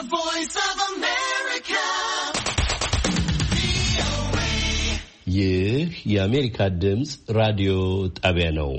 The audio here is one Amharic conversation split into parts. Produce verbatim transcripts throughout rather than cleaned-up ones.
The Voice of America. ይህ የአሜሪካ ድምፅ ራዲዮ ጣቢያ ነው።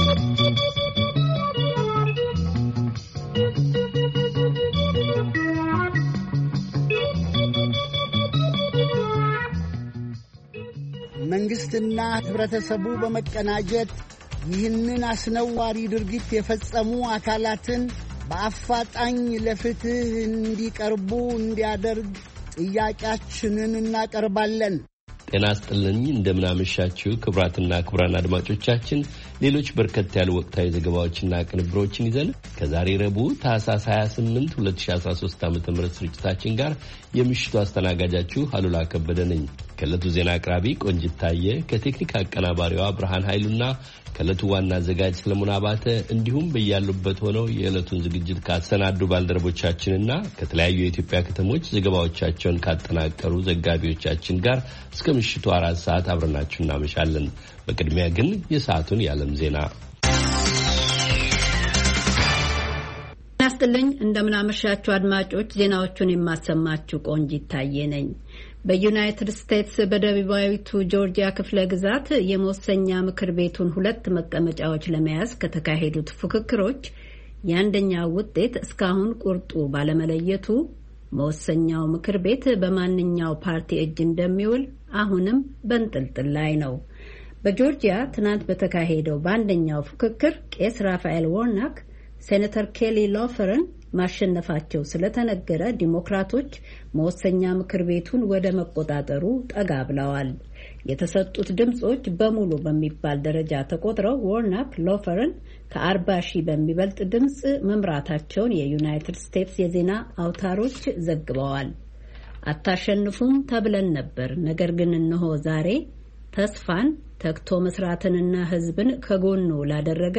መንግስትና ህብረተሰቡ በመቀናጀት ይህንን አስነዋሪ ድርጊት የፈጸሙ አካላትን በአፋጣኝ ለፍትህ እንዲቀርቡ እንዲያደርግ ጥያቄያችንን እናቀርባለን። ጤና ይስጥልኝ፣ እንደምናመሻችሁ ክቡራትና ክቡራን አድማጮቻችን፣ ሌሎች በርከት ያሉ ወቅታዊ ዘገባዎችና ቅንብሮችን ይዘን ከዛሬ ረቡዕ ታህሳስ ሃያ ስምንት ሁለት ሺህ አስራ ሶስት ዓ.ም ስርጭታችን ጋር የምሽቱ አስተናጋጃችሁ አሉላ ከበደ ነኝ። ከዕለቱ ዜና አቅራቢ ቆንጂት ታየ፣ ከቴክኒክ አቀናባሪዋ ብርሃን ኃይሉና ከዕለቱ ዋና አዘጋጅ ሰለሞን አባተ እንዲሁም በያሉበት ሆነው የዕለቱን ዝግጅት ካሰናዱ ባልደረቦቻችንና ከተለያዩ የኢትዮጵያ ከተሞች ዘገባዎቻቸውን ካጠናቀሩ ዘጋቢዎቻችን ጋር እስከ ምሽቱ አራት ሰዓት አብረናችሁ እናመሻለን። በቅድሚያ ግን የሰዓቱን የዓለም ዜና እናስጥልኝ። እንደምናመሻችሁ አድማጮች፣ ዜናዎቹን የማሰማችሁ ቆንጂት ታየ ነኝ። በዩናይትድ ስቴትስ በደቡባዊቱ ጆርጂያ ክፍለ ግዛት የመወሰኛ ምክር ቤቱን ሁለት መቀመጫዎች ለመያዝ ከተካሄዱት ፉክክሮች የአንደኛው ውጤት እስካሁን ቁርጡ ባለመለየቱ መወሰኛው ምክር ቤት በማንኛው ፓርቲ እጅ እንደሚውል አሁንም በንጥልጥል ላይ ነው። በጆርጂያ ትናንት በተካሄደው በአንደኛው ፉክክር ቄስ ራፋኤል ዋርናክ ሴኔተር ኬሊ ሎፈርን ማሸነፋቸው ስለተነገረ ዲሞክራቶች መወሰኛ ምክር ቤቱን ወደ መቆጣጠሩ ጠጋ ብለዋል። የተሰጡት ድምጾች በሙሉ በሚባል ደረጃ ተቆጥረው ዋርናክ ሎፈርን ከአርባ ሺህ በሚበልጥ ድምጽ መምራታቸውን የዩናይትድ ስቴትስ የዜና አውታሮች ዘግበዋል። አታሸንፉም ተብለን ነበር፣ ነገር ግን እነሆ ዛሬ ተስፋን ተግቶ መስራትንና ሕዝብን ከጎኑ ላደረገ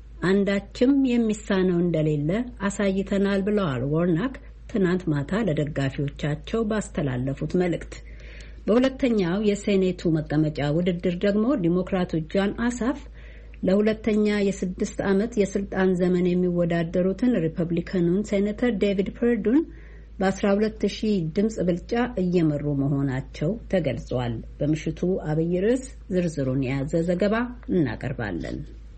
አንዳችም የሚሳነው እንደሌለ አሳይተናል ብለዋል ዋርናክ ትናንት ማታ ለደጋፊዎቻቸው ባስተላለፉት መልእክት። በሁለተኛው የሴኔቱ መቀመጫ ውድድር ደግሞ ዲሞክራቱ ጆን አሳፍ ለሁለተኛ የስድስት ዓመት የስልጣን ዘመን የሚወዳደሩትን ሪፐብሊካኑን ሴኔተር ዴቪድ ፐርዱን በአስራ ሁለት ሺህ ድምጽ ብልጫ እየመሩ መሆናቸው ተገልጿል። በምሽቱ አብይ ርዕስ ዝርዝሩን የያዘ ዘገባ እናቀርባለን።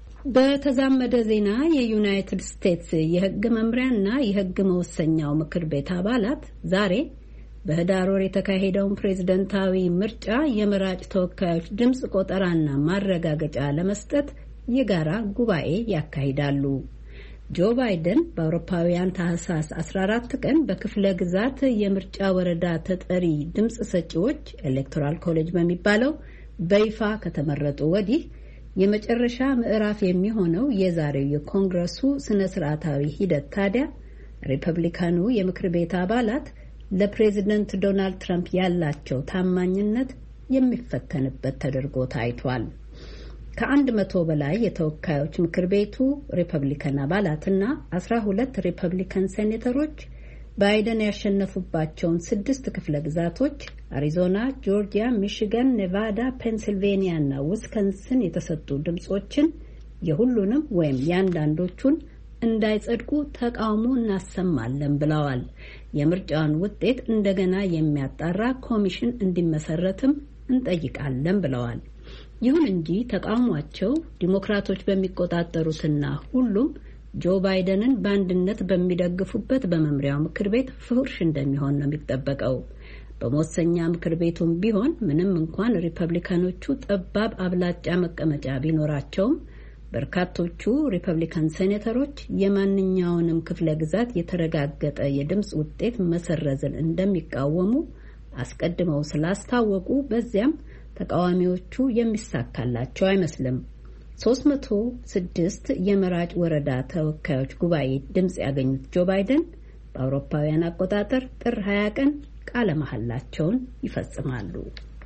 በተዛመደ ዜና የዩናይትድ ስቴትስ የሕግ መምሪያና የሕግ መወሰኛው ምክር ቤት አባላት ዛሬ በህዳር ወር የተካሄደውን ፕሬዝደንታዊ ምርጫ የመራጭ ተወካዮች ድምጽ ቆጠራና ማረጋገጫ ለመስጠት የጋራ ጉባኤ ያካሂዳሉ። ጆ ባይደን በአውሮፓውያን ታህሳስ አስራ አራት ቀን በክፍለ ግዛት የምርጫ ወረዳ ተጠሪ ድምጽ ሰጪዎች ኤሌክቶራል ኮሌጅ በሚባለው በይፋ ከተመረጡ ወዲህ የመጨረሻ ምዕራፍ የሚሆነው የዛሬው የኮንግረሱ ስነ ስርዓታዊ ሂደት ታዲያ ሪፐብሊካኑ የምክር ቤት አባላት ለፕሬዝደንት ዶናልድ ትራምፕ ያላቸው ታማኝነት የሚፈተንበት ተደርጎ ታይቷል። ከአንድ መቶ በላይ የተወካዮች ምክር ቤቱ ሪፐብሊካን አባላትና አስራ ሁለት ሪፐብሊካን ሴኔተሮች ባይደን ያሸነፉባቸውን ስድስት ክፍለ ግዛቶች አሪዞና፣ ጆርጂያ፣ ሚሽገን፣ ኔቫዳ፣ ፔንሲልቬኒያ እና ዊስኮንሲን የተሰጡ ድምጾችን የሁሉንም ወይም የአንዳንዶቹን እንዳይጸድቁ ተቃውሞ እናሰማለን ብለዋል። የምርጫውን ውጤት እንደገና የሚያጣራ ኮሚሽን እንዲመሰረትም እንጠይቃለን ብለዋል። ይሁን እንጂ ተቃውሟቸው ዲሞክራቶች በሚቆጣጠሩትና ሁሉም ጆ ባይደንን በአንድነት በሚደግፉበት በመምሪያው ምክር ቤት ፍርሽ እንደሚሆን ነው የሚጠበቀው። በመወሰኛ ምክር ቤቱም ቢሆን ምንም እንኳን ሪፐብሊካኖቹ ጠባብ አብላጫ መቀመጫ ቢኖራቸውም በርካቶቹ ሪፐብሊካን ሴኔተሮች የማንኛውንም ክፍለ ግዛት የተረጋገጠ የድምጽ ውጤት መሰረዝን እንደሚቃወሙ አስቀድመው ስላስታወቁ በዚያም ተቃዋሚዎቹ የሚሳካላቸው አይመስልም። ሶስት መቶ ስድስት የመራጭ ወረዳ ተወካዮች ጉባኤ ድምጽ ያገኙት ጆ ባይደን በአውሮፓውያን አቆጣጠር ጥር ሃያ ቀን ቃለ መሐላቸውን ይፈጽማሉ።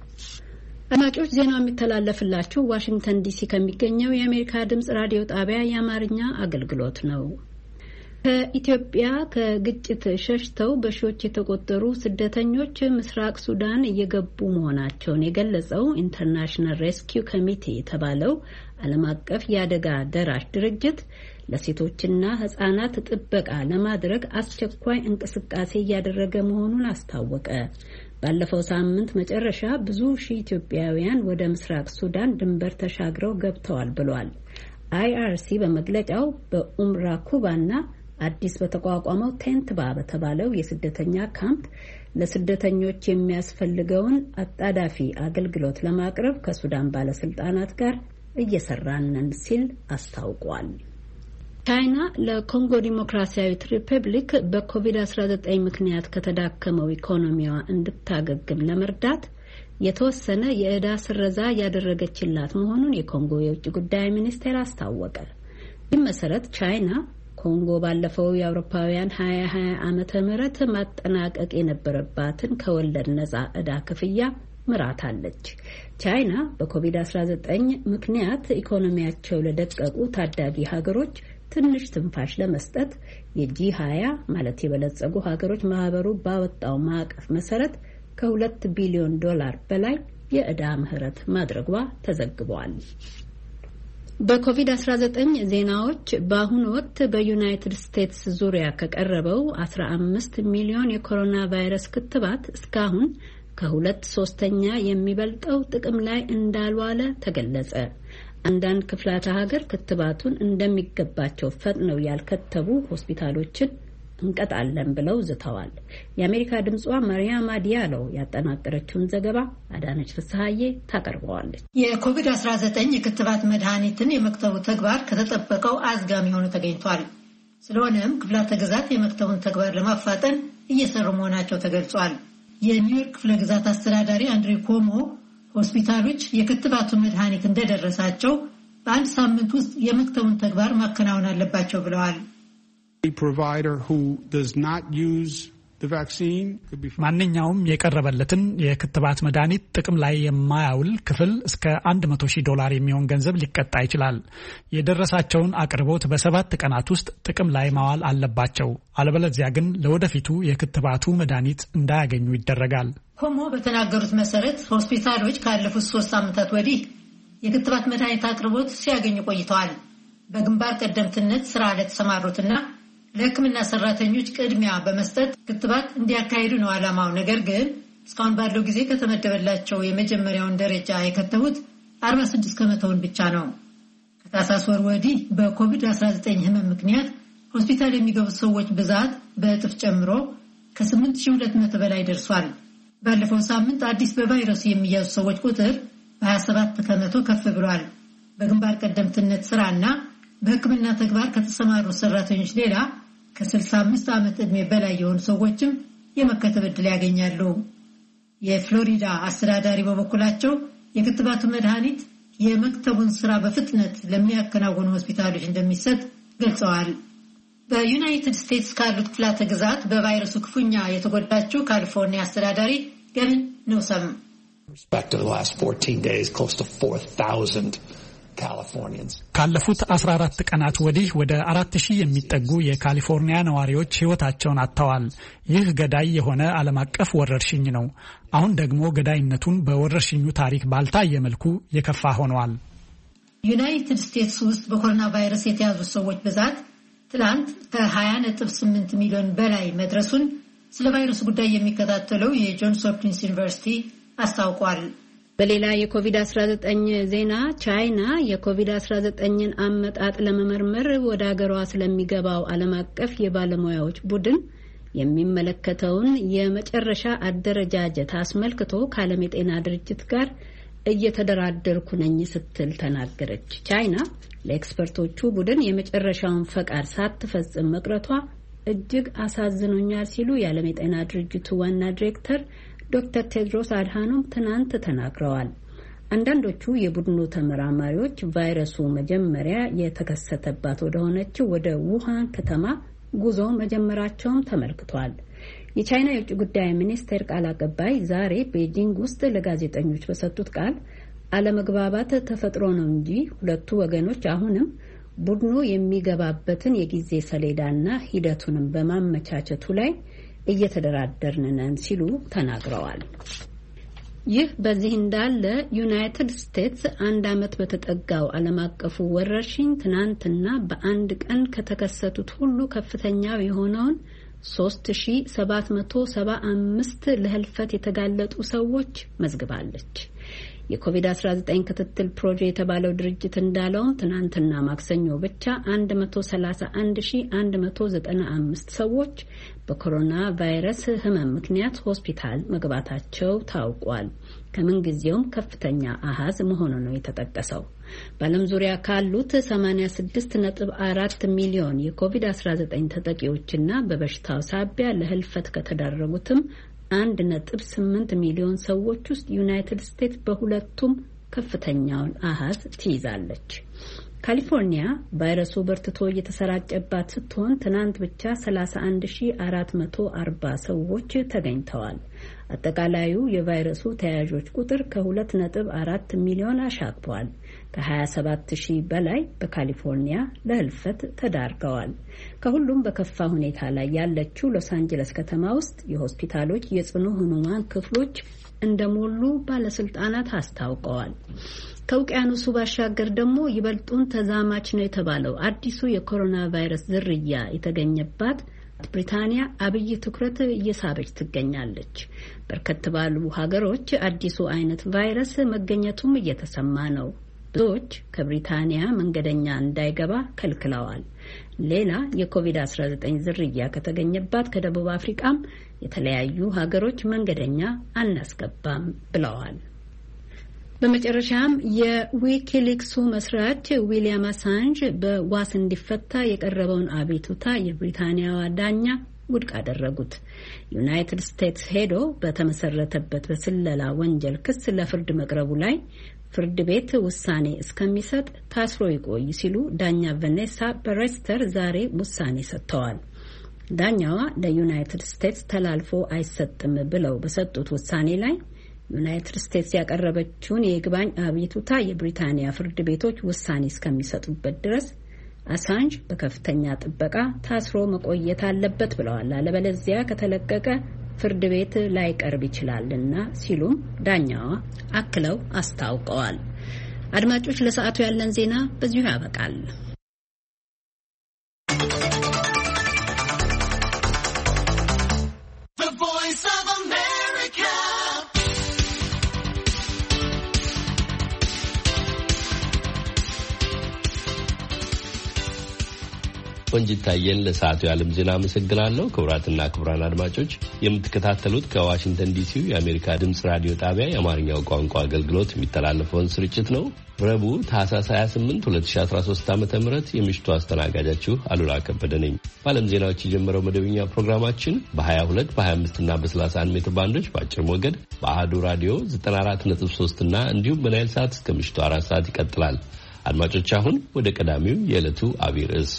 አድማጮች፣ ዜናው የሚተላለፍላችሁ ዋሽንግተን ዲሲ ከሚገኘው የአሜሪካ ድምጽ ራዲዮ ጣቢያ የአማርኛ አገልግሎት ነው። ከኢትዮጵያ ከግጭት ሸሽተው በሺዎች የተቆጠሩ ስደተኞች ምስራቅ ሱዳን እየገቡ መሆናቸውን የገለጸው ኢንተርናሽናል ሬስኪው ኮሚቴ የተባለው ዓለም አቀፍ የአደጋ ደራሽ ድርጅት ለሴቶችና ሕፃናት ጥበቃ ለማድረግ አስቸኳይ እንቅስቃሴ እያደረገ መሆኑን አስታወቀ። ባለፈው ሳምንት መጨረሻ ብዙ ሺህ ኢትዮጵያውያን ወደ ምስራቅ ሱዳን ድንበር ተሻግረው ገብተዋል ብሏል። አይአርሲ በመግለጫው በኡምራ ኩባና አዲስ በተቋቋመው ቴንትባ በተባለው የስደተኛ ካምፕ ለስደተኞች የሚያስፈልገውን አጣዳፊ አገልግሎት ለማቅረብ ከሱዳን ባለስልጣናት ጋር እየሰራን ሲል አስታውቋል። ቻይና ለኮንጎ ዲሞክራሲያዊት ሪፐብሊክ በኮቪድ አስራ ዘጠኝ ምክንያት ከተዳከመው ኢኮኖሚዋ እንድታገግም ለመርዳት የተወሰነ የዕዳ ስረዛ ያደረገችላት መሆኑን የኮንጎ የውጭ ጉዳይ ሚኒስቴር አስታወቀ። ይህ መሰረት ቻይና ኮንጎ ባለፈው የአውሮፓውያን ሀያ ሀያ ዓመተ ምህረት ማጠናቀቅ የነበረባትን ከወለድ ነፃ ዕዳ ክፍያ ምራታለች። ቻይና በኮቪድ አስራ ዘጠኝ ምክንያት ኢኮኖሚያቸው ለደቀቁ ታዳጊ ሀገሮች ትንሽ ትንፋሽ ለመስጠት የጂ ሀያ ማለት የበለጸጉ ሀገሮች ማህበሩ ባወጣው ማዕቀፍ መሰረት ከሁለት ቢሊዮን ዶላር በላይ የዕዳ ምህረት ማድረጓ ተዘግቧል። በኮቪድ አስራ ዘጠኝ ዜናዎች በአሁኑ ወቅት በዩናይትድ ስቴትስ ዙሪያ ከቀረበው አስራ አምስት ሚሊዮን የኮሮና ቫይረስ ክትባት እስካሁን ከሁለት ሶስተኛ የሚበልጠው ጥቅም ላይ እንዳልዋለ ተገለጸ። አንዳንድ ክፍላተ ሀገር ክትባቱን እንደሚገባቸው ፈጥነው ያልከተቡ ሆስፒታሎችን እንቀጣለን ብለው ዝተዋል። የአሜሪካ ድምጿ ማርያማ ዲያሎ ያጠናቀረችውን ዘገባ አዳነች ፍስሐዬ ታቀርበዋለች። የኮቪድ አስራ ዘጠኝ የክትባት መድኃኒትን የመክተቡ ተግባር ከተጠበቀው አዝጋሚ ሆኖ ተገኝቷል። ስለሆነም ክፍላተ ግዛት የመክተቡን ተግባር ለማፋጠን እየሰሩ መሆናቸው ተገልጿል። የኒውዮርክ ክፍለ ግዛት አስተዳዳሪ አንድሬ ኮሞ ሆስፒታሎች የክትባቱ መድኃኒት እንደደረሳቸው በአንድ ሳምንት ውስጥ የመክተቡን ተግባር ማከናወን አለባቸው ብለዋል። ማንኛውም የቀረበለትን የክትባት መድኃኒት ጥቅም ላይ የማያውል ክፍል እስከ መቶ ሺህ ዶላር የሚሆን ገንዘብ ሊቀጣ ይችላል። የደረሳቸውን አቅርቦት በሰባት ቀናት ውስጥ ጥቅም ላይ ማዋል አለባቸው። አለበለዚያ ግን ለወደፊቱ የክትባቱ መድኃኒት እንዳያገኙ ይደረጋል። ኮሞ በተናገሩት መሰረት ሆስፒታሎች ካለፉት ሶስት ዓመታት ወዲህ የክትባት መድኃኒት አቅርቦት ሲያገኙ ቆይተዋል። በግንባር ቀደምትነት ስራ ለተሰማሩትና ለሕክምና ሰራተኞች ቅድሚያ በመስጠት ክትባት እንዲያካሂዱ ነው ዓላማው። ነገር ግን እስካሁን ባለው ጊዜ ከተመደበላቸው የመጀመሪያውን ደረጃ የከተቡት አርባ ስድስት ከመቶውን ብቻ ነው። ከታህሳስ ወር ወዲህ በኮቪድ አስራ ዘጠኝ ህመም ምክንያት ሆስፒታል የሚገቡት ሰዎች ብዛት በእጥፍ ጨምሮ ከስምንት ሺህ ሁለት መቶ በላይ ደርሷል። ባለፈው ሳምንት አዲስ በቫይረሱ የሚያዙ ሰዎች ቁጥር በሀያ ሰባት ከመቶ ከፍ ብሏል። በግንባር ቀደምትነት ስራና በሕክምና ተግባር ከተሰማሩ ሰራተኞች ሌላ ከስልሳ አምስት ዓመት ዕድሜ በላይ የሆኑ ሰዎችም የመከተብ ዕድል ያገኛሉ። የፍሎሪዳ አስተዳዳሪ በበኩላቸው የክትባቱ መድኃኒት የመክተቡን ስራ በፍጥነት ለሚያከናውኑ ሆስፒታሎች እንደሚሰጥ ገልጸዋል። በዩናይትድ ስቴትስ ካሉት ክፍላተ ግዛት በቫይረሱ ክፉኛ የተጎዳችው ካሊፎርኒያ አስተዳዳሪ ገቪን ኒውሰም ካለፉት አስራ አራት ቀናት ወዲህ ወደ አራት ሺህ የሚጠጉ የካሊፎርኒያ ነዋሪዎች ሕይወታቸውን አጥተዋል። ይህ ገዳይ የሆነ ዓለም አቀፍ ወረርሽኝ ነው። አሁን ደግሞ ገዳይነቱን በወረርሽኙ ታሪክ ባልታየ መልኩ የከፋ ሆኗል። ዩናይትድ ስቴትስ ውስጥ በኮሮና ቫይረስ የተያዙ ሰዎች ብዛት ትላንት ከ20 ነጥብ ስምንት ሚሊዮን በላይ መድረሱን ስለ ቫይረሱ ጉዳይ የሚከታተለው የጆንስ ሆፕኪንስ ዩኒቨርሲቲ አስታውቋል። በሌላ የኮቪድ አስራ ዘጠኝ ዜና ቻይና የኮቪድ አስራ ዘጠኝን አመጣጥ ለመመርመር ወደ ሀገሯ ስለሚገባው ዓለም አቀፍ የባለሙያዎች ቡድን የሚመለከተውን የመጨረሻ አደረጃጀት አስመልክቶ ከዓለም የጤና ድርጅት ጋር እየተደራደርኩ ነኝ ስትል ተናገረች። ቻይና ለኤክስፐርቶቹ ቡድን የመጨረሻውን ፈቃድ ሳትፈጽም መቅረቷ እጅግ አሳዝኖኛል ሲሉ የዓለም የጤና ድርጅቱ ዋና ዲሬክተር ዶክተር ቴድሮስ አድሃኖም ትናንት ተናግረዋል። አንዳንዶቹ የቡድኑ ተመራማሪዎች ቫይረሱ መጀመሪያ የተከሰተባት ወደ ሆነችው ወደ ውሃን ከተማ ጉዞ መጀመራቸውም ተመልክቷል። የቻይና የውጭ ጉዳይ ሚኒስቴር ቃል አቀባይ ዛሬ ቤጂንግ ውስጥ ለጋዜጠኞች በሰጡት ቃል አለመግባባት ተፈጥሮ ነው እንጂ ሁለቱ ወገኖች አሁንም ቡድኑ የሚገባበትን የጊዜ ሰሌዳና ሂደቱንም በማመቻቸቱ ላይ እየተደራደርን ነን ሲሉ ተናግረዋል። ይህ በዚህ እንዳለ ዩናይትድ ስቴትስ አንድ ዓመት በተጠጋው ዓለም አቀፉ ወረርሽኝ ትናንትና በአንድ ቀን ከተከሰቱት ሁሉ ከፍተኛው የሆነውን ሶስት ሺህ ሰባት መቶ ሰባ አምስት ለህልፈት የተጋለጡ ሰዎች መዝግባለች። የኮቪድ አስራ ዘጠኝ ክትትል ፕሮጀክት የተባለው ድርጅት እንዳለውም ትናንትና ማክሰኞ ብቻ አንድ መቶ ሰላሳ አንድ ሺህ አንድ መቶ ዘጠና አምስት ሰዎች በኮሮና ቫይረስ ህመም ምክንያት ሆስፒታል መግባታቸው ታውቋል። ከምን ጊዜውም ከፍተኛ አሃዝ መሆኑ ነው የተጠቀሰው። በዓለም ዙሪያ ካሉት ሰማንያ ስድስት ነጥብ አራት ሚሊዮን የኮቪድ አስራ ዘጠኝ ተጠቂዎችና በበሽታው ሳቢያ ለህልፈት ከተዳረጉትም አንድ ነጥብ ስምንት ሚሊዮን ሰዎች ውስጥ ዩናይትድ ስቴትስ በሁለቱም ከፍተኛውን አሃዝ ትይዛለች። ካሊፎርኒያ ቫይረሱ በርትቶ እየተሰራጨባት ስትሆን ትናንት ብቻ ሰላሳ አንድ ሺህ አራት መቶ አርባ ሰዎች ተገኝተዋል። አጠቃላዩ የቫይረሱ ተያዦች ቁጥር ከሁለት ነጥብ አራት ሚሊዮን አሻቅቧል። ከሀያ ሰባት ሺህ በላይ በካሊፎርኒያ ለህልፈት ተዳርገዋል። ከሁሉም በከፋ ሁኔታ ላይ ያለችው ሎስ አንጀለስ ከተማ ውስጥ የሆስፒታሎች የጽኑ ህሙማን ክፍሎች እንደሞሉ ባለስልጣናት አስታውቀዋል። ከውቅያኖሱ ባሻገር ደግሞ ይበልጡን ተዛማች ነው የተባለው አዲሱ የኮሮና ቫይረስ ዝርያ የተገኘባት ብሪታንያ አብይ ትኩረት እየሳበች ትገኛለች። በርከት ባሉ ሀገሮች አዲሱ አይነት ቫይረስ መገኘቱም እየተሰማ ነው። ብዙዎች ከብሪታንያ መንገደኛ እንዳይገባ ከልክለዋል። ሌላ የኮቪድ አስራ ዘጠኝ ዝርያ ከተገኘባት ከደቡብ አፍሪካም የተለያዩ ሀገሮች መንገደኛ አናስገባም ብለዋል። በመጨረሻም የዊኪሊክሱ መስራች ዊሊያም አሳንጅ በዋስ እንዲፈታ የቀረበውን አቤቱታ የብሪታንያዋ ዳኛ ውድቅ አደረጉት። ዩናይትድ ስቴትስ ሄዶ በተመሰረተበት በስለላ ወንጀል ክስ ለፍርድ መቅረቡ ላይ ፍርድ ቤት ውሳኔ እስከሚሰጥ ታስሮ ይቆይ ሲሉ ዳኛ ቫኔሳ በሬስተር ዛሬ ውሳኔ ሰጥተዋል። ዳኛዋ ለዩናይትድ ስቴትስ ተላልፎ አይሰጥም ብለው በሰጡት ውሳኔ ላይ ዩናይትድ ስቴትስ ያቀረበችውን የይግባኝ አቤቱታ የብሪታንያ ፍርድ ቤቶች ውሳኔ እስከሚሰጡበት ድረስ አሳንጅ በከፍተኛ ጥበቃ ታስሮ መቆየት አለበት ብለዋል። አለበለዚያ ከተለቀቀ ፍርድ ቤት ላይቀርብ ይችላልና ሲሉም ዳኛዋ አክለው አስታውቀዋል። አድማጮች፣ ለሰዓቱ ያለን ዜና በዚሁ ያበቃል። ቆንጂት ታየን ለሰዓቱ የዓለም ዜና አመሰግናለሁ። ክቡራትና ክቡራን አድማጮች የምትከታተሉት ከዋሽንግተን ዲሲው የአሜሪካ ድምፅ ራዲዮ ጣቢያ የአማርኛው ቋንቋ አገልግሎት የሚተላለፈውን ስርጭት ነው። ረቡዕ ታህሳስ ሃያ ስምንት ሁለት ሺህ አስራ ሶስት ዓመተ ምህረት የምሽቱ አስተናጋጃችሁ አሉላ ከበደ ነኝ። በዓለም ዜናዎች የጀመረው መደበኛ ፕሮግራማችን በ22 በ25 እና በ31 ሜትር ባንዶች በአጭር ሞገድ በአሃዱ ራዲዮ ዘጠና አራት ነጥብ ሶስት እና እንዲሁም በናይል ሰዓት እስከ ምሽቱ አራት ሰዓት ይቀጥላል። አድማጮች አሁን ወደ ቀዳሚው የዕለቱ አብይ ርዕስ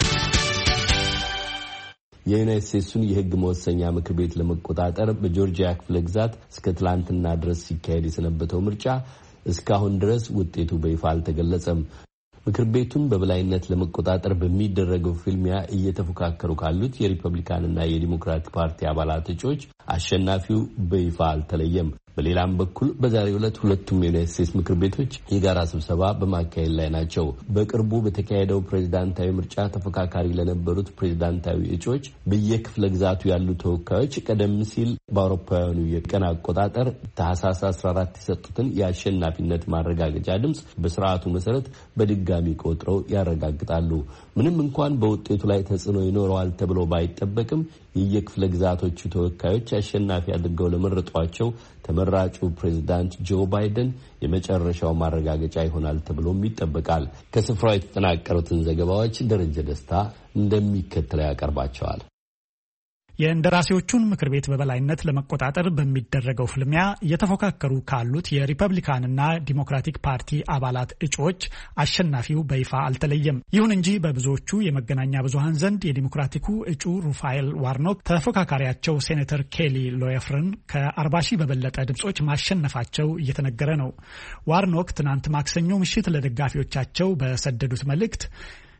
የዩናይትድ ስቴትስን የሕግ መወሰኛ ምክር ቤት ለመቆጣጠር በጆርጂያ ክፍለ ግዛት እስከ ትላንትና ድረስ ሲካሄድ የሰነበተው ምርጫ እስካሁን ድረስ ውጤቱ በይፋ አልተገለጸም። ምክር ቤቱን በበላይነት ለመቆጣጠር በሚደረገው ፍልሚያ እየተፎካከሩ ካሉት የሪፐብሊካንና የዲሞክራቲክ ፓርቲ አባላት እጩዎች አሸናፊው በይፋ አልተለየም። በሌላም በኩል በዛሬው ዕለት ሁለቱም የዩናይትድ ስቴትስ ምክር ቤቶች የጋራ ስብሰባ በማካሄድ ላይ ናቸው። በቅርቡ በተካሄደው ፕሬዝዳንታዊ ምርጫ ተፎካካሪ ለነበሩት ፕሬዝዳንታዊ እጩዎች በየክፍለ ግዛቱ ያሉ ተወካዮች ቀደም ሲል በአውሮፓውያኑ የቀን አቆጣጠር ታህሳስ አስራ አራት የሰጡትን የአሸናፊነት ማረጋገጫ ድምፅ በስርዓቱ መሰረት በድጋሚ ቆጥረው ያረጋግጣሉ። ምንም እንኳን በውጤቱ ላይ ተጽዕኖ ይኖረዋል ተብሎ ባይጠበቅም የየክፍለ ግዛቶቹ ተወካዮች አሸናፊ አድርገው ለመረጧቸው ተመራጩ ፕሬዝዳንት ጆ ባይደን የመጨረሻው ማረጋገጫ ይሆናል ተብሎም ይጠበቃል። ከስፍራው የተጠናቀሩትን ዘገባዎች ደረጀ ደስታ እንደሚከተለው ያቀርባቸዋል። የእንደራሴዎቹን ምክር ቤት በበላይነት ለመቆጣጠር በሚደረገው ፍልሚያ እየተፎካከሩ ካሉት የሪፐብሊካንና ዲሞክራቲክ ፓርቲ አባላት እጩዎች አሸናፊው በይፋ አልተለየም። ይሁን እንጂ በብዙዎቹ የመገናኛ ብዙሃን ዘንድ የዲሞክራቲኩ እጩ ሩፋኤል ዋርኖክ ተፎካካሪያቸው ሴኔተር ኬሊ ሎየፍርን ከአርባ ሺህ በበለጠ ድምጾች ማሸነፋቸው እየተነገረ ነው። ዋርኖክ ትናንት ማክሰኞ ምሽት ለደጋፊዎቻቸው በሰደዱት መልእክት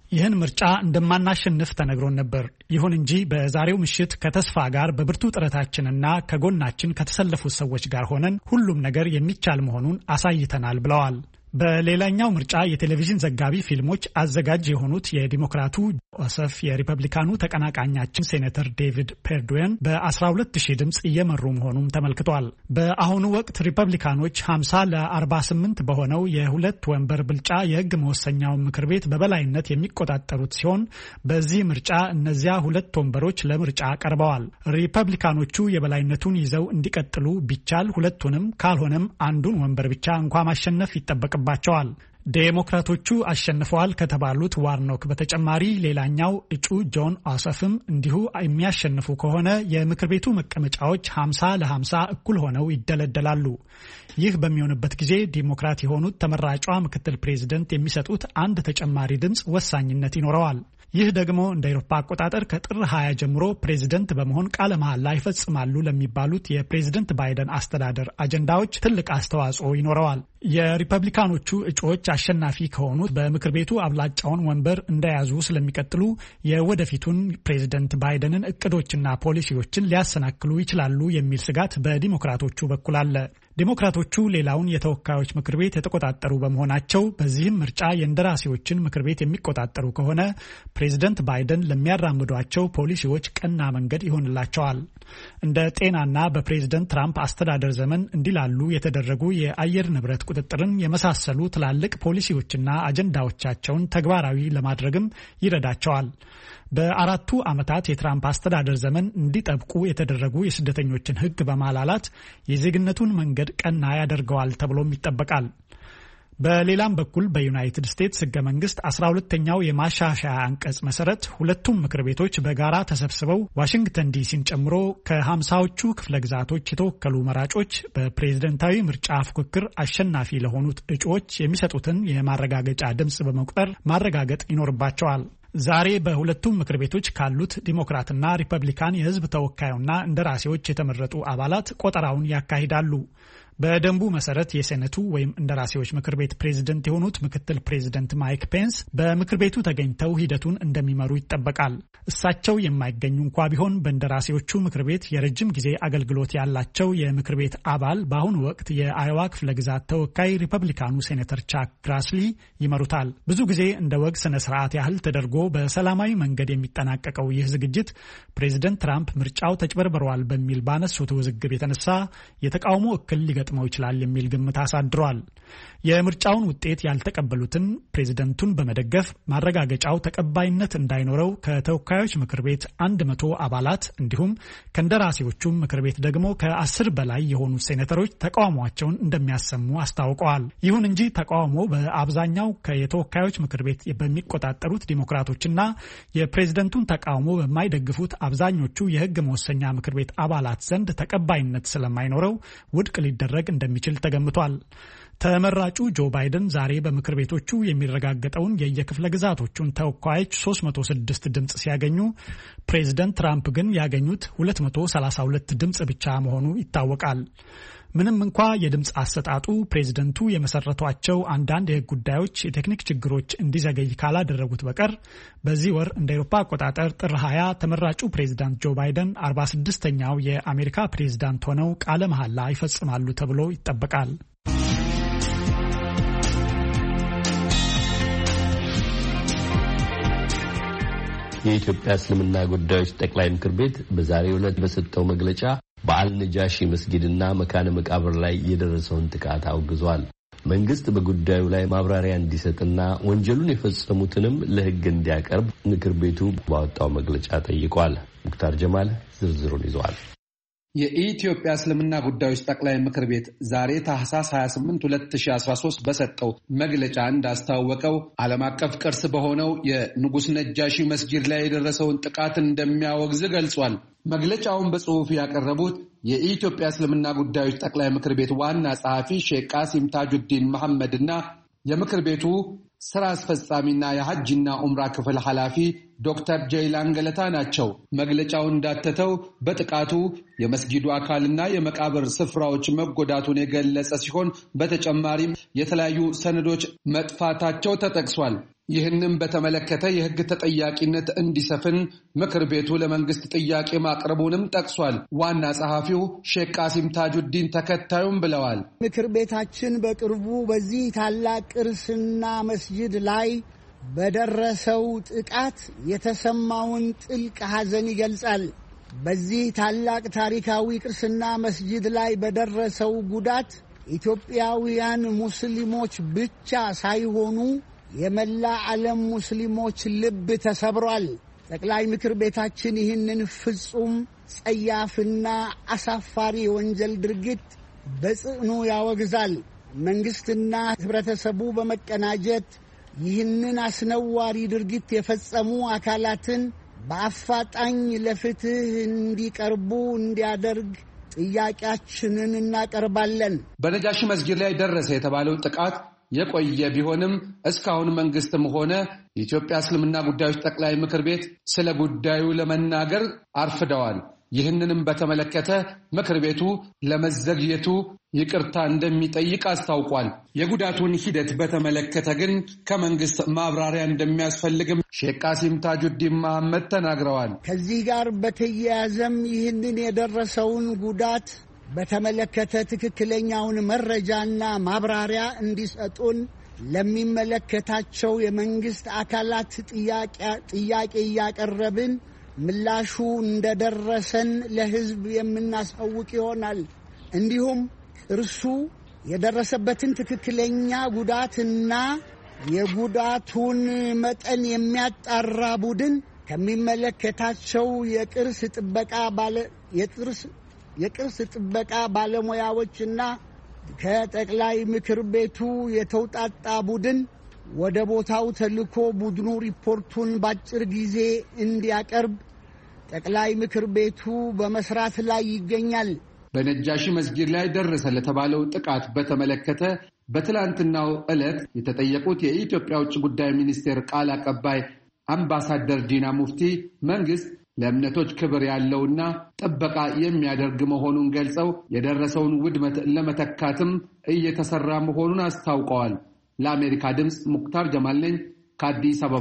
ይህን ምርጫ እንደማናሸንፍ ተነግሮን ነበር። ይሁን እንጂ በዛሬው ምሽት ከተስፋ ጋር በብርቱ ጥረታችንና ከጎናችን ከተሰለፉት ሰዎች ጋር ሆነን ሁሉም ነገር የሚቻል መሆኑን አሳይተናል ብለዋል። በሌላኛው ምርጫ የቴሌቪዥን ዘጋቢ ፊልሞች አዘጋጅ የሆኑት የዲሞክራቱ ጆሰፍ የሪፐብሊካኑ ተቀናቃኛችን ሴኔተር ዴቪድ ፐርዱዌን በአስራ ሁለት ሺህ ድምጽ እየመሩ መሆኑም ተመልክቷል። በአሁኑ ወቅት ሪፐብሊካኖች ሀምሳ ለአርባ ስምንት በሆነው የሁለት ወንበር ብልጫ የሕግ መወሰኛው ምክር ቤት በበላይነት የሚቆጣጠሩት ሲሆን በዚህ ምርጫ እነዚያ ሁለት ወንበሮች ለምርጫ ቀርበዋል። ሪፐብሊካኖቹ የበላይነቱን ይዘው እንዲቀጥሉ ቢቻል ሁለቱንም ካልሆነም አንዱን ወንበር ብቻ እንኳ ማሸነፍ ይጠበቃል ባቸዋል። ዴሞክራቶቹ አሸንፈዋል ከተባሉት ዋርኖክ በተጨማሪ ሌላኛው እጩ ጆን ኦሰፍም እንዲሁ የሚያሸንፉ ከሆነ የምክር ቤቱ መቀመጫዎች ሀምሳ ለሀምሳ እኩል ሆነው ይደለደላሉ። ይህ በሚሆንበት ጊዜ ዲሞክራት የሆኑት ተመራጯ ምክትል ፕሬዝደንት የሚሰጡት አንድ ተጨማሪ ድምጽ ወሳኝነት ይኖረዋል። ይህ ደግሞ እንደ አውሮፓ አቆጣጠር ከጥር ሀያ ጀምሮ ፕሬዝደንት በመሆን ቃለ መሐላ ይፈጽማሉ ለሚባሉት የፕሬዝደንት ባይደን አስተዳደር አጀንዳዎች ትልቅ አስተዋጽኦ ይኖረዋል። የሪፐብሊካኖቹ እጩዎች አሸናፊ ከሆኑት በምክር ቤቱ አብላጫውን ወንበር እንደያዙ ስለሚቀጥሉ የወደፊቱን ፕሬዝደንት ባይደንን እቅዶችና ፖሊሲዎችን ሊያሰናክሉ ይችላሉ የሚል ስጋት በዲሞክራቶቹ በኩል አለ። ዲሞክራቶቹ ሌላውን የተወካዮች ምክር ቤት የተቆጣጠሩ በመሆናቸው በዚህም ምርጫ የእንደራሴዎችን ምክር ቤት የሚቆጣጠሩ ከሆነ ፕሬዝደንት ባይደን ለሚያራምዷቸው ፖሊሲዎች ቀና መንገድ ይሆንላቸዋል። እንደ ጤናና በፕሬዝደንት ትራምፕ አስተዳደር ዘመን እንዲላሉ የተደረጉ የአየር ንብረት ቁጥጥርን የመሳሰሉ ትላልቅ ፖሊሲዎችና አጀንዳዎቻቸውን ተግባራዊ ለማድረግም ይረዳቸዋል። በአራቱ ዓመታት የትራምፕ አስተዳደር ዘመን እንዲጠብቁ የተደረጉ የስደተኞችን ሕግ በማላላት የዜግነቱን መንገድ ቀና ያደርገዋል ተብሎም ይጠበቃል። በሌላም በኩል በዩናይትድ ስቴትስ ሕገ መንግስት አስራ ሁለተኛው የማሻሻያ አንቀጽ መሰረት ሁለቱም ምክር ቤቶች በጋራ ተሰብስበው ዋሽንግተን ዲሲን ጨምሮ ከሀምሳዎቹ ክፍለ ግዛቶች የተወከሉ መራጮች በፕሬዝደንታዊ ምርጫ ፉክክር አሸናፊ ለሆኑት እጩዎች የሚሰጡትን የማረጋገጫ ድምጽ በመቁጠር ማረጋገጥ ይኖርባቸዋል። ዛሬ በሁለቱም ምክር ቤቶች ካሉት ዲሞክራትና ሪፐብሊካን የህዝብ ተወካዩና እንደራሴዎች የተመረጡ አባላት ቆጠራውን ያካሂዳሉ። በደንቡ መሰረት የሴኔቱ ወይም እንደራሴዎች ምክር ቤት ፕሬዝደንት የሆኑት ምክትል ፕሬዝደንት ማይክ ፔንስ በምክር ቤቱ ተገኝተው ሂደቱን እንደሚመሩ ይጠበቃል። እሳቸው የማይገኙ እንኳ ቢሆን በእንደራሴዎቹ ምክር ቤት የረጅም ጊዜ አገልግሎት ያላቸው የምክር ቤት አባል በአሁኑ ወቅት የአዮዋ ክፍለ ግዛት ተወካይ ሪፐብሊካኑ ሴኔተር ቻክ ግራስሊ ይመሩታል። ብዙ ጊዜ እንደ ወግ ስነ ስርዓት ያህል ተደርጎ በሰላማዊ መንገድ የሚጠናቀቀው ይህ ዝግጅት ፕሬዝደንት ትራምፕ ምርጫው ተጭበርብረዋል በሚል ባነሱት ውዝግብ የተነሳ የተቃውሞ እክል ሊገጥመው ይችላል የሚል ግምት አሳድሯል። የምርጫውን ውጤት ያልተቀበሉትን ፕሬዝደንቱን በመደገፍ ማረጋገጫው ተቀባይነት እንዳይኖረው ከተወካዮች ምክር ቤት አንድ መቶ አባላት እንዲሁም ከእንደራሴዎቹ ምክር ቤት ደግሞ ከአስር በላይ የሆኑ ሴኔተሮች ተቃውሟቸውን እንደሚያሰሙ አስታውቀዋል። ይሁን እንጂ ተቃውሞ በአብዛኛው የተወካዮች ምክር ቤት በሚቆጣጠሩት ዲሞክራቶችና የፕሬዝደንቱን ተቃውሞ በማይደግፉት አብዛኞቹ የሕግ መወሰኛ ምክር ቤት አባላት ዘንድ ተቀባይነት ስለማይኖረው ውድቅ ሊደረግ እንደሚችል ተገምቷል። ተመራጩ ጆ ባይደን ዛሬ በምክር ቤቶቹ የሚረጋገጠውን የየክፍለ ግዛቶቹን ተወካዮች ሶስት መቶ ስድስት ድምጽ ሲያገኙ ፕሬዝደንት ትራምፕ ግን ያገኙት ሁለት መቶ ሰላሳ ሁለት ድምጽ ብቻ መሆኑ ይታወቃል። ምንም እንኳ የድምጽ አሰጣጡ ፕሬዝደንቱ የመሰረቷቸው አንዳንድ የሕግ ጉዳዮች የቴክኒክ ችግሮች እንዲዘገይ ካላደረጉት በቀር በዚህ ወር እንደ አውሮፓ አቆጣጠር ጥር ሀያ ተመራጩ ፕሬዝዳንት ጆ ባይደን አርባ ስድስተኛው የአሜሪካ ፕሬዝዳንት ሆነው ቃለ መሐላ ይፈጽማሉ ተብሎ ይጠበቃል። የኢትዮጵያ እስልምና ጉዳዮች ጠቅላይ ምክር ቤት በዛሬው ዕለት በሰጠው መግለጫ በአልነጃሺ መስጊድና መካነ መቃብር ላይ የደረሰውን ጥቃት አውግዟል። መንግስት በጉዳዩ ላይ ማብራሪያ እንዲሰጥና ወንጀሉን የፈጸሙትንም ለሕግ እንዲያቀርብ ምክር ቤቱ ባወጣው መግለጫ ጠይቋል። ሙክታር ጀማል ዝርዝሩን ይዟል። የኢትዮጵያ እስልምና ጉዳዮች ጠቅላይ ምክር ቤት ዛሬ ታህሳስ ሃያ ስምንት ሁለት ሺህ አስራ ሶስት በሰጠው መግለጫ እንዳስታወቀው ዓለም አቀፍ ቅርስ በሆነው የንጉስ ነጃሺ መስጊድ ላይ የደረሰውን ጥቃት እንደሚያወግዝ ገልጿል። መግለጫውን በጽሑፍ ያቀረቡት የኢትዮጵያ እስልምና ጉዳዮች ጠቅላይ ምክር ቤት ዋና ጸሐፊ ሼክ ቃሲም ታጁዲን መሐመድና የምክር ቤቱ ስራ አስፈጻሚና የሐጅና ዑምራ ክፍል ኃላፊ ዶክተር ጀይላን ገለታ ናቸው። መግለጫው እንዳተተው በጥቃቱ የመስጊዱ አካልና የመቃብር ስፍራዎች መጎዳቱን የገለጸ ሲሆን በተጨማሪም የተለያዩ ሰነዶች መጥፋታቸው ተጠቅሷል። ይህንን በተመለከተ የህግ ተጠያቂነት እንዲሰፍን ምክር ቤቱ ለመንግስት ጥያቄ ማቅረቡንም ጠቅሷል። ዋና ጸሐፊው ሼክ ቃሲም ታጁዲን ተከታዩም ብለዋል። ምክር ቤታችን በቅርቡ በዚህ ታላቅ ቅርስና መስጂድ ላይ በደረሰው ጥቃት የተሰማውን ጥልቅ ሐዘን ይገልጻል። በዚህ ታላቅ ታሪካዊ ቅርስና መስጂድ ላይ በደረሰው ጉዳት ኢትዮጵያውያን ሙስሊሞች ብቻ ሳይሆኑ የመላ ዓለም ሙስሊሞች ልብ ተሰብሯል። ጠቅላይ ምክር ቤታችን ይህንን ፍጹም ጸያፍና አሳፋሪ የወንጀል ድርጊት በጽኑ ያወግዛል። መንግስትና ህብረተሰቡ በመቀናጀት ይህንን አስነዋሪ ድርጊት የፈጸሙ አካላትን በአፋጣኝ ለፍትህ እንዲቀርቡ እንዲያደርግ ጥያቄያችንን እናቀርባለን። በነጃሺ መስጊድ ላይ ደረሰ የተባለው ጥቃት የቆየ ቢሆንም እስካሁን መንግስትም ሆነ የኢትዮጵያ እስልምና ጉዳዮች ጠቅላይ ምክር ቤት ስለ ጉዳዩ ለመናገር አርፍደዋል። ይህንንም በተመለከተ ምክር ቤቱ ለመዘግየቱ ይቅርታ እንደሚጠይቅ አስታውቋል። የጉዳቱን ሂደት በተመለከተ ግን ከመንግስት ማብራሪያ እንደሚያስፈልግም ሼክ ቃሲም ታጁዲን መሐመድ ተናግረዋል። ከዚህ ጋር በተያያዘም ይህንን የደረሰውን ጉዳት በተመለከተ ትክክለኛውን መረጃና ማብራሪያ እንዲሰጡን ለሚመለከታቸው የመንግስት አካላት ጥያቄ እያቀረብን ምላሹ እንደደረሰን ለህዝብ የምናሳውቅ ይሆናል። እንዲሁም እርሱ የደረሰበትን ትክክለኛ ጉዳትና የጉዳቱን መጠን የሚያጣራ ቡድን ከሚመለከታቸው የቅርስ ጥበቃ ባለ የቅርስ የቅርስ ጥበቃ ባለሙያዎችና ከጠቅላይ ምክር ቤቱ የተውጣጣ ቡድን ወደ ቦታው ተልኮ ቡድኑ ሪፖርቱን በአጭር ጊዜ እንዲያቀርብ ጠቅላይ ምክር ቤቱ በመስራት ላይ ይገኛል። በነጃሺ መስጊድ ላይ ደረሰ ለተባለው ጥቃት በተመለከተ በትላንትናው ዕለት የተጠየቁት የኢትዮጵያ ውጭ ጉዳይ ሚኒስቴር ቃል አቀባይ አምባሳደር ዲና ሙፍቲ መንግስት ለእምነቶች ክብር ያለውና ጥበቃ የሚያደርግ መሆኑን ገልጸው የደረሰውን ውድመት ለመተካትም እየተሰራ መሆኑን አስታውቀዋል። ለአሜሪካ ድምፅ ሙክታር ጀማል ነኝ ከአዲስ አበባ።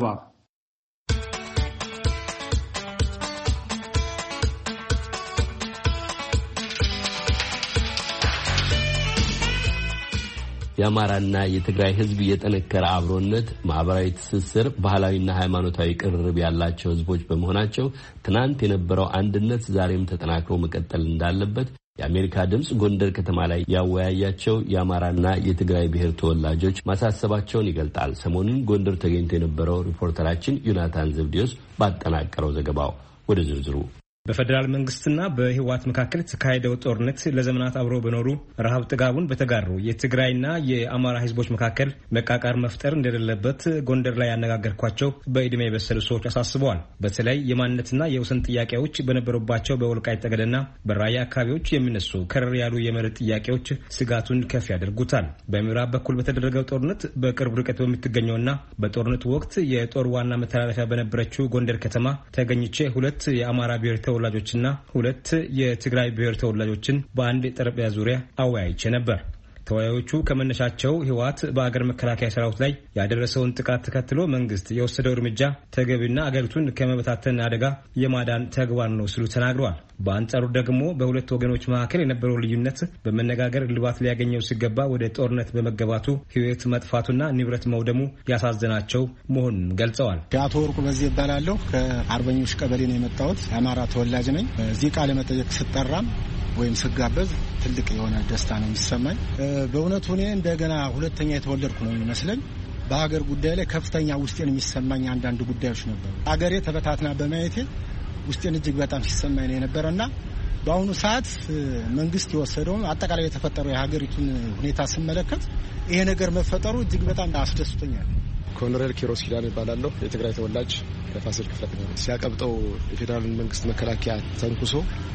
የአማራና የትግራይ ህዝብ የጠነከረ አብሮነት፣ ማህበራዊ ትስስር፣ ባህላዊና ሃይማኖታዊ ቅርርብ ያላቸው ህዝቦች በመሆናቸው ትናንት የነበረው አንድነት ዛሬም ተጠናክሮ መቀጠል እንዳለበት የአሜሪካ ድምፅ ጎንደር ከተማ ላይ ያወያያቸው የአማራና የትግራይ ብሔር ተወላጆች ማሳሰባቸውን ይገልጣል። ሰሞኑን ጎንደር ተገኝቶ የነበረው ሪፖርተራችን ዮናታን ዘብዲዮስ ባጠናቀረው ዘገባው ወደ ዝርዝሩ በፌደራል መንግስትና በህወሓት መካከል የተካሄደው ጦርነት ለዘመናት አብረው በኖሩ ረሃብ ጥጋቡን በተጋሩ የትግራይና የአማራ ህዝቦች መካከል መቃቃር መፍጠር እንደሌለበት ጎንደር ላይ ያነጋገርኳቸው በእድሜ የበሰሉ ሰዎች አሳስበዋል። በተለይ የማንነትና የወሰን ጥያቄዎች በነበሩባቸው በወልቃይት ጠገዴና በራያ አካባቢዎች የሚነሱ ከረር ያሉ የመሬት ጥያቄዎች ስጋቱን ከፍ ያደርጉታል። በምዕራብ በኩል በተደረገው ጦርነት በቅርብ ርቀት በምትገኘውና በጦርነቱ ወቅት የጦር ዋና መተላለፊያ በነበረችው ጎንደር ከተማ ተገኝቼ ሁለት የአማራ ብሔር ተወላጆችና ሁለት የትግራይ ብሔር ተወላጆችን በአንድ ጠረጴዛ ዙሪያ አወያይቼ ነበር። ተወያዮቹ ከመነሻቸው ህወሓት በአገር መከላከያ ሰራዊት ላይ ያደረሰውን ጥቃት ተከትሎ መንግስት የወሰደው እርምጃ ተገቢና አገሪቱን ከመበታተን አደጋ የማዳን ተግባር ነው ሲሉ ተናግረዋል። በአንጻሩ ደግሞ በሁለት ወገኖች መካከል የነበረው ልዩነት በመነጋገር ልባት ሊያገኘው ሲገባ ወደ ጦርነት በመገባቱ ህይወት መጥፋቱና ንብረት መውደሙ ያሳዘናቸው መሆኑን ገልጸዋል። አቶ ወርቁ በዚህ ይባላለሁ። ከአርበኞች ቀበሌ ነው የመጣሁት። የአማራ ተወላጅ ነኝ። እዚህ ቃለ መጠየቅ ስጠራም ወይም ስጋበዝ ትልቅ የሆነ ደስታ ነው የሚሰማኝ። በእውነቱ እኔ እንደገና ሁለተኛ የተወለድኩ ነው የሚመስለኝ። በሀገር ጉዳይ ላይ ከፍተኛ ውስጤን የሚሰማኝ አንዳንድ ጉዳዮች ነበሩ። ሀገሬ ተበታትና በማየቴ ውስጤን እጅግ በጣም ሲሰማኝ ነው የነበረና በአሁኑ ሰዓት መንግስት የወሰደውን አጠቃላይ የተፈጠረው የሀገሪቱን ሁኔታ ስመለከት ይሄ ነገር መፈጠሩ እጅግ በጣም አስደስቶኛል። ኮሎኔል ኪሮስ ኪዳን ይባላለሁ። የትግራይ ተወላጅ ከፋሲል ክፍለ ከተማ ሲያቀብጠው የፌዴራል መንግስት መከላከያ ተንኩሶ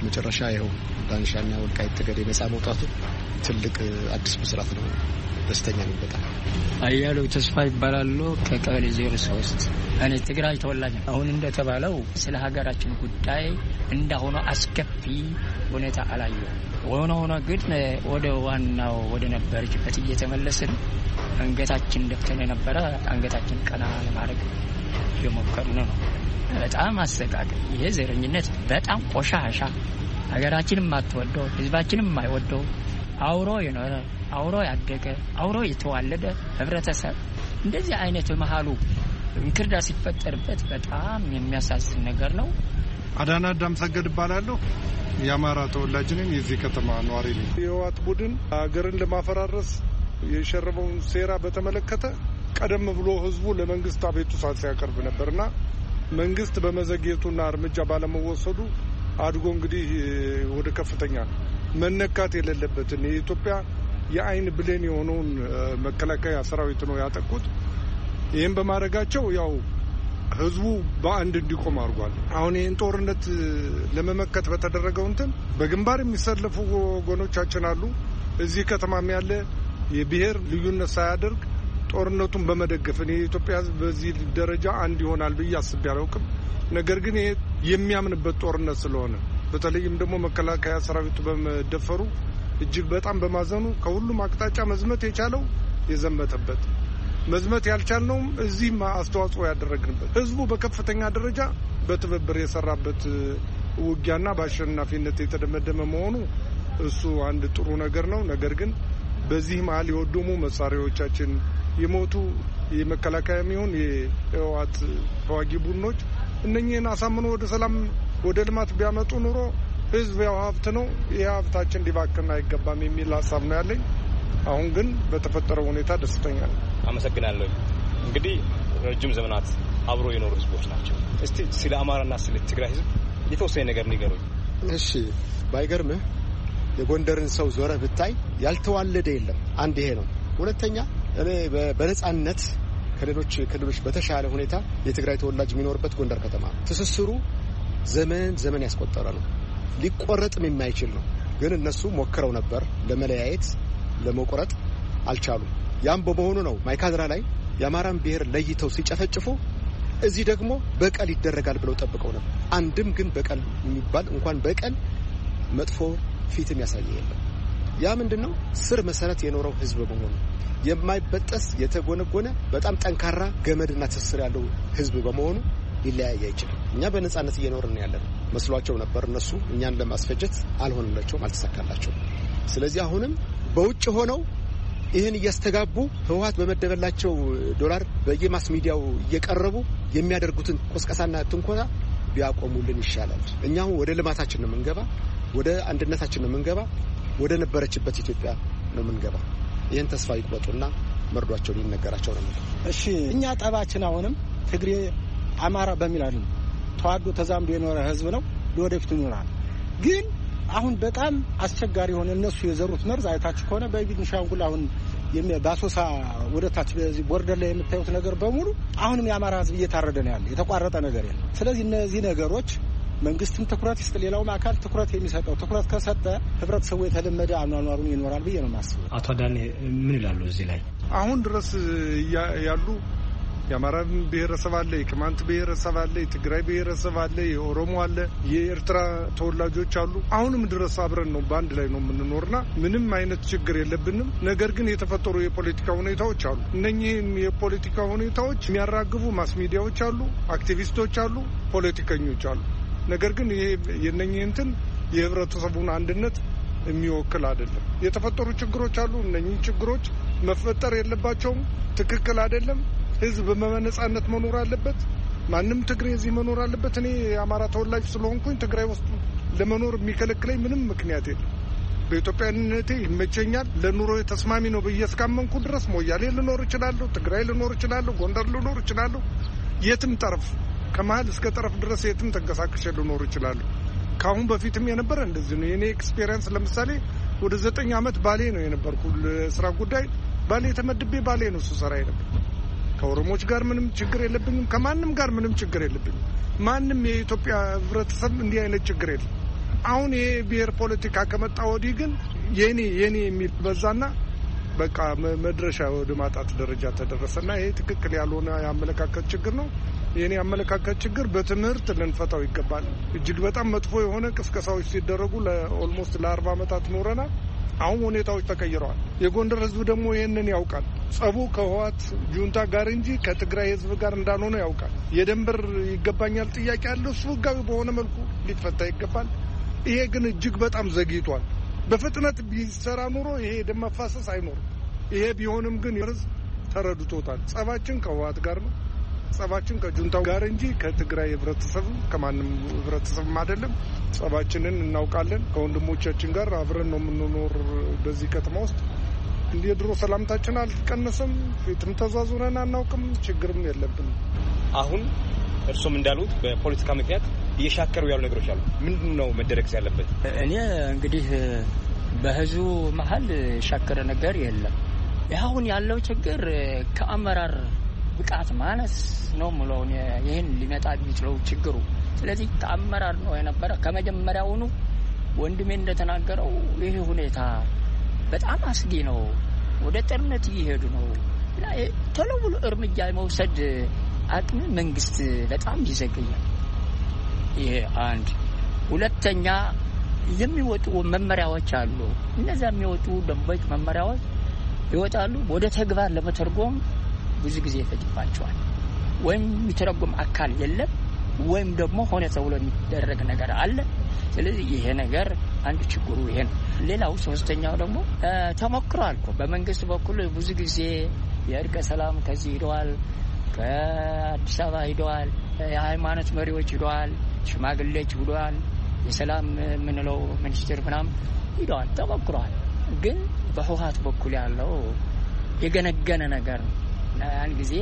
መጨረሻ ይኸው ዳንሻና ወልቃይት ጠገዴ ነጻ መውጣቱ ትልቅ አዲስ መስራት ነው። ደስተኛ ነኝ በጣም። አያሌው ተስፋ ይባላል ከቀበሌ ዜሮ ሶስት እኔ ትግራይ ተወላጅ ነኝ። አሁን እንደተባለው ስለ ሀገራችን ጉዳይ እንዳሆነ አስከፊ ሁኔታ አላየሁም። ሆኖ ሆኖ ግን ወደ ዋናው ወደ ነበርበት እየተመለስን አንገታችን ደፍተን የነበረ አንገታችን ቀና ለማድረግ እየሞከርን ነው። በጣም አሰቃቂ ይሄ ዘረኝነት በጣም ቆሻሻ ሀገራችንም ማትወደው ህዝባችንም የማይወደው አውሮ የኖረ አውሮ ያደገ አውሮ የተዋለደ ህብረተሰብ እንደዚህ አይነት መሃሉ እንክርዳ ሲፈጠርበት በጣም የሚያሳዝን ነገር ነው። አዳና አዳም ሰገድ ይባላለሁ። የአማራ ተወላጅ ነኝ። የዚህ ከተማ ነዋሪ ነኝ። የህወሓት ቡድን ሀገርን ለማፈራረስ የሸረበውን ሴራ በተመለከተ ቀደም ብሎ ህዝቡ ለመንግስት አቤቱታ ሲያቀርብ ነበርና መንግስት በመዘግየቱና እርምጃ ባለመወሰዱ አድጎ እንግዲህ ወደ ከፍተኛ መነካት የሌለበትን የኢትዮጵያ የአይን ብሌን የሆነውን መከላከያ ሰራዊት ነው ያጠቁት። ይህን በማድረጋቸው ያው ህዝቡ በአንድ እንዲቆም አድርጓል። አሁን ይህን ጦርነት ለመመከት በተደረገው እንትን በግንባር የሚሰለፉ ወገኖቻችን አሉ። እዚህ ከተማም ያለ የብሔር ልዩነት ሳያደርግ ጦርነቱን በመደገፍ እኔ የኢትዮጵያ ህዝብ በዚህ ደረጃ አንድ ይሆናል ብዬ አስቤ አላውቅም። ነገር ግን ይሄ የሚያምንበት ጦርነት ስለሆነ በተለይም ደግሞ መከላከያ ሰራዊቱ በመደፈሩ እጅግ በጣም በማዘኑ ከሁሉም አቅጣጫ መዝመት የቻለው የዘመተበት መዝመት ያልቻልነውም እዚህም አስተዋጽኦ ያደረግንበት ህዝቡ በከፍተኛ ደረጃ በትብብር የሰራበት ውጊያና በአሸናፊነት የተደመደመ መሆኑ እሱ አንድ ጥሩ ነገር ነው። ነገር ግን በዚህ መሀል የወደሙ መሳሪያዎቻችን የሞቱ የመከላከያ የሚሆን የህወሓት ተዋጊ ቡድኖች እነኚህን አሳምኖ ወደ ሰላም ወደ ልማት ቢያመጡ ኑሮ ህዝብ ያው ሀብት ነው፣ ይህ ሀብታችን ሊባክን አይገባም የሚል ሀሳብ ነው ያለኝ። አሁን ግን በተፈጠረው ሁኔታ ደስተኛ ነኝ። አመሰግናለሁ። እንግዲህ ረጅም ዘመናት አብሮ የኖሩ ህዝቦች ናቸው። እስቲ ስለ አማራና ስለ ትግራይ ህዝብ የተወሰነ ነገር ንገሩኝ። እሺ፣ ባይገርምህ የጎንደርን ሰው ዞረ ብታይ ያልተዋለደ የለም። አንድ ይሄ ነው። ሁለተኛ እኔ በነጻነት ከሌሎች ክልሎች በተሻለ ሁኔታ የትግራይ ተወላጅ የሚኖርበት ጎንደር ከተማ ትስስሩ ዘመን ዘመን ያስቆጠረ ነው። ሊቆረጥም የማይችል ነው። ግን እነሱ ሞክረው ነበር ለመለያየት ለመቆረጥ አልቻሉም። ያም በመሆኑ ነው ማይካድራ ላይ የአማራን ብሔር ለይተው ሲጨፈጭፉ እዚህ ደግሞ በቀል ይደረጋል ብለው ጠብቀው ነበር። አንድም ግን በቀል የሚባል እንኳን በቀል መጥፎ ፊት የሚያሳይ የለም። ያ ምንድነው? ስር መሰረት የኖረው ህዝብ በመሆኑ የማይበጠስ የተጎነጎነ በጣም ጠንካራ ገመድና ትስስር ያለው ህዝብ በመሆኑ ሊለያይ አይችልም። እኛ በነጻነት እየኖርን ያለን መስሏቸው ነበር። እነሱ እኛን ለማስፈጀት አልሆነላቸውም፣ አልተሳካላቸውም። ስለዚህ አሁንም በውጭ ሆነው ይህን እያስተጋቡ ህወሓት በመደበላቸው ዶላር በየማስ ሚዲያው እየቀረቡ የሚያደርጉትን ቆስቀሳና ትንኮታ ቢያቆሙልን ይሻላል። እኛ አሁን ወደ ልማታችን ነው የምንገባ፣ ወደ አንድነታችን ነው የምንገባ፣ ወደ ነበረችበት ኢትዮጵያ ነው የምንገባ። ይህን ተስፋ ይቆጡና መርዷቸው ሊነገራቸው ነው። እሺ፣ እኛ ጠባችን አሁንም ትግሬ አማራ በሚል አይደለም። ተዋዶ ተዛምዶ የኖረ ህዝብ ነው፣ ለወደፊት ይኖራል። ግን አሁን በጣም አስቸጋሪ የሆነ እነሱ የዘሩት መርዝ አይታችሁ ከሆነ በቤኒሻንጉል አሁን ባሶሳ ወደታች በዚህ ቦርደር ላይ የምታዩት ነገር በሙሉ አሁንም የአማራ ህዝብ እየታረደ ነው ያለ፣ የተቋረጠ ነገር የለም። ስለዚህ እነዚህ ነገሮች መንግስትም ትኩረት ይስጥ፣ ሌላውም አካል ትኩረት የሚሰጠው ትኩረት ከሰጠ ህብረተሰቡ የተለመደ አኗኗሩን ይኖራል ብዬ ነው የማስበው። አቶ አዳኔ ምን ይላሉ እዚህ ላይ? አሁን ድረስ ያሉ የአማራ ብሔረሰብ አለ፣ የቅማንት ብሔረሰብ አለ፣ የትግራይ ብሔረሰብ አለ፣ የኦሮሞ አለ፣ የኤርትራ ተወላጆች አሉ። አሁንም ድረስ አብረን ነው በአንድ ላይ ነው የምንኖርና ምንም አይነት ችግር የለብንም። ነገር ግን የተፈጠሩ የፖለቲካ ሁኔታዎች አሉ። እነኚህም የፖለቲካ ሁኔታዎች የሚያራግቡ ማስ ሚዲያዎች አሉ፣ አክቲቪስቶች አሉ፣ ፖለቲከኞች አሉ። ነገር ግን ይሄ የነኚህ እንትን የህብረተሰቡን አንድነት የሚወክል አይደለም። የተፈጠሩ ችግሮች አሉ። እነኚህ ችግሮች መፈጠር የለባቸውም። ትክክል አይደለም። ህዝብ በነጻነት መኖር አለበት። ማንም ትግሬ እዚህ መኖር አለበት። እኔ የአማራ ተወላጅ ስለሆንኩኝ ትግራይ ውስጥ ለመኖር የሚከለክለኝ ምንም ምክንያት የለም። በኢትዮጵያዊነቴ ይመቸኛል። ለኑሮ ተስማሚ ነው ብዬ እስካመንኩ ድረስ ሞያሌ ልኖር እችላለሁ፣ ትግራይ ልኖር እችላለሁ፣ ጎንደር ልኖር እችላለሁ። የትም ጠረፍ ከመሀል እስከ ጠረፍ ድረስ የትም ተንቀሳቅሼ ልኖር እችላለሁ። ከአሁን በፊትም የነበረ እንደዚህ ነው። የኔ ኤክስፔሪየንስ ለምሳሌ ወደ ዘጠኝ ዓመት ባሌ ነው የነበርኩ ለስራ ጉዳይ። ባሌ ተመድቤ ባሌ ነው ስሰራ የነበር። ከኦሮሞች ጋር ምንም ችግር የለብኝም። ከማንም ጋር ምንም ችግር የለብኝም። ማንም የኢትዮጵያ ህብረተሰብ እንዲህ አይነት ችግር የለም። አሁን ይሄ ብሔር ፖለቲካ ከመጣ ወዲህ ግን የኔ የኔ የሚል በዛና በቃ መድረሻ ወደ ማጣት ደረጃ ተደረሰና ይሄ ትክክል ያልሆነ ያመለካከት ችግር ነው። የኔ አመለካከት ችግር በትምህርት ልንፈታው ይገባል። እጅግ በጣም መጥፎ የሆነ ቅስቀሳዎች ሲደረጉ ለኦልሞስት ለአርባ ዓመታት ኖረናል። አሁን ሁኔታዎች ተቀይረዋል። የጎንደር ህዝብ ደግሞ ይሄንን ያውቃል። ጸቡ ከህወሓት ጁንታ ጋር እንጂ ከትግራይ ህዝብ ጋር እንዳልሆነ ያውቃል። የድንበር ይገባኛል ጥያቄ አለ። እሱ ህጋዊ በሆነ መልኩ ሊፈታ ይገባል። ይሄ ግን እጅግ በጣም ዘግይቷል። በፍጥነት ቢሰራ ኑሮ ይሄ ደም መፋሰስ አይኖርም። ይሄ ቢሆንም ግን ህዝብ ተረድቶታል። ጸባችን ከህወሓት ጋር ነው። ጸባችን ከጁንታው ጋር እንጂ ከትግራይ ህብረተሰብ ከማንም ህብረተሰብ አይደለም። ጸባችንን እናውቃለን። ከወንድሞቻችን ጋር አብረን ነው የምንኖር በዚህ ከተማ ውስጥ። እንደ ድሮ ሰላምታችን አልቀነሰም። ፊትም ተዛዙረን አናውቅም። ችግርም የለብንም። አሁን እርሱም እንዳሉት በፖለቲካ ምክንያት እየሻከሩ ያሉ ነገሮች አሉ። ምንድነው መደረግ ያለበት? እኔ እንግዲህ በህዝቡ መሀል ሻከረ ነገር የለም። አሁን ያለው ችግር ከአመራር ብቃት ማነስ ነው ማለት ነው። ይሄን ሊመጣ የሚችለው ችግሩ ስለዚህ ከአመራር ነው የነበረ። ከመጀመሪያውኑ ወንድሜ እንደተናገረው ይሄ ሁኔታ በጣም አስጊ ነው። ወደ ጦርነት እየሄዱ ነው። ቶሎ ብሎ እርምጃ የመውሰድ አቅም መንግስት በጣም ይዘገያል። ይሄ አንድ። ሁለተኛ የሚወጡ መመሪያዎች አሉ። እነዛ የሚወጡ ደንቦች መመሪያዎች ይወጣሉ። ወደ ተግባር ለመተርጎም ብዙ ጊዜ ይፈጅባቸዋል። ወይም የሚተረጎም አካል የለም ወይም ደግሞ ሆነ ተብሎ የሚደረግ ነገር አለ። ስለዚህ ይሄ ነገር አንድ ችግሩ ይሄ ነው። ሌላው ሶስተኛው ደግሞ ተሞክሯል እኮ በመንግስት በኩል ብዙ ጊዜ የእርቀ ሰላም ከዚህ ሄደዋል፣ ከአዲስ አበባ ሄደዋል፣ የሃይማኖት መሪዎች ሄደዋል፣ ሽማግሌዎች ሄደዋል፣ የሰላም ምንለው ሚኒስትር ምናምን ሄደዋል፣ ተሞክሯል። ግን በህወሓት በኩል ያለው የገነገነ ነገር ነው። ያን ጊዜ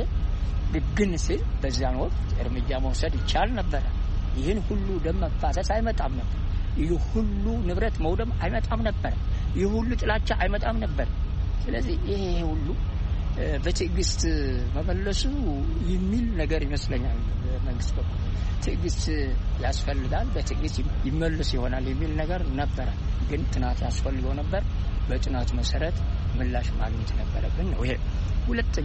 ግን ሲል በዛን ወቅት እርምጃ መውሰድ ይቻል ነበር። ይህን ሁሉ ደም መፋሰስ አይመጣም ነበር። ይህ ሁሉ ንብረት መውደም አይመጣም ነበር። ይህ ሁሉ ጥላቻ አይመጣም ነበር። ስለዚህ ይሄ ሁሉ በትዕግስት መመለሱ የሚል ነገር ይመስለኛል። መንግስት በኩል ትዕግስት ያስፈልጋል፣ በትዕግስት ይመለስ ይሆናል የሚል ነገር ነበር። ግን ጥናት ያስፈልገው ነበር። በጥናት መሰረት ምላሽ ማግኘት ነበረብን ነው ይሄ። ሁለተኛ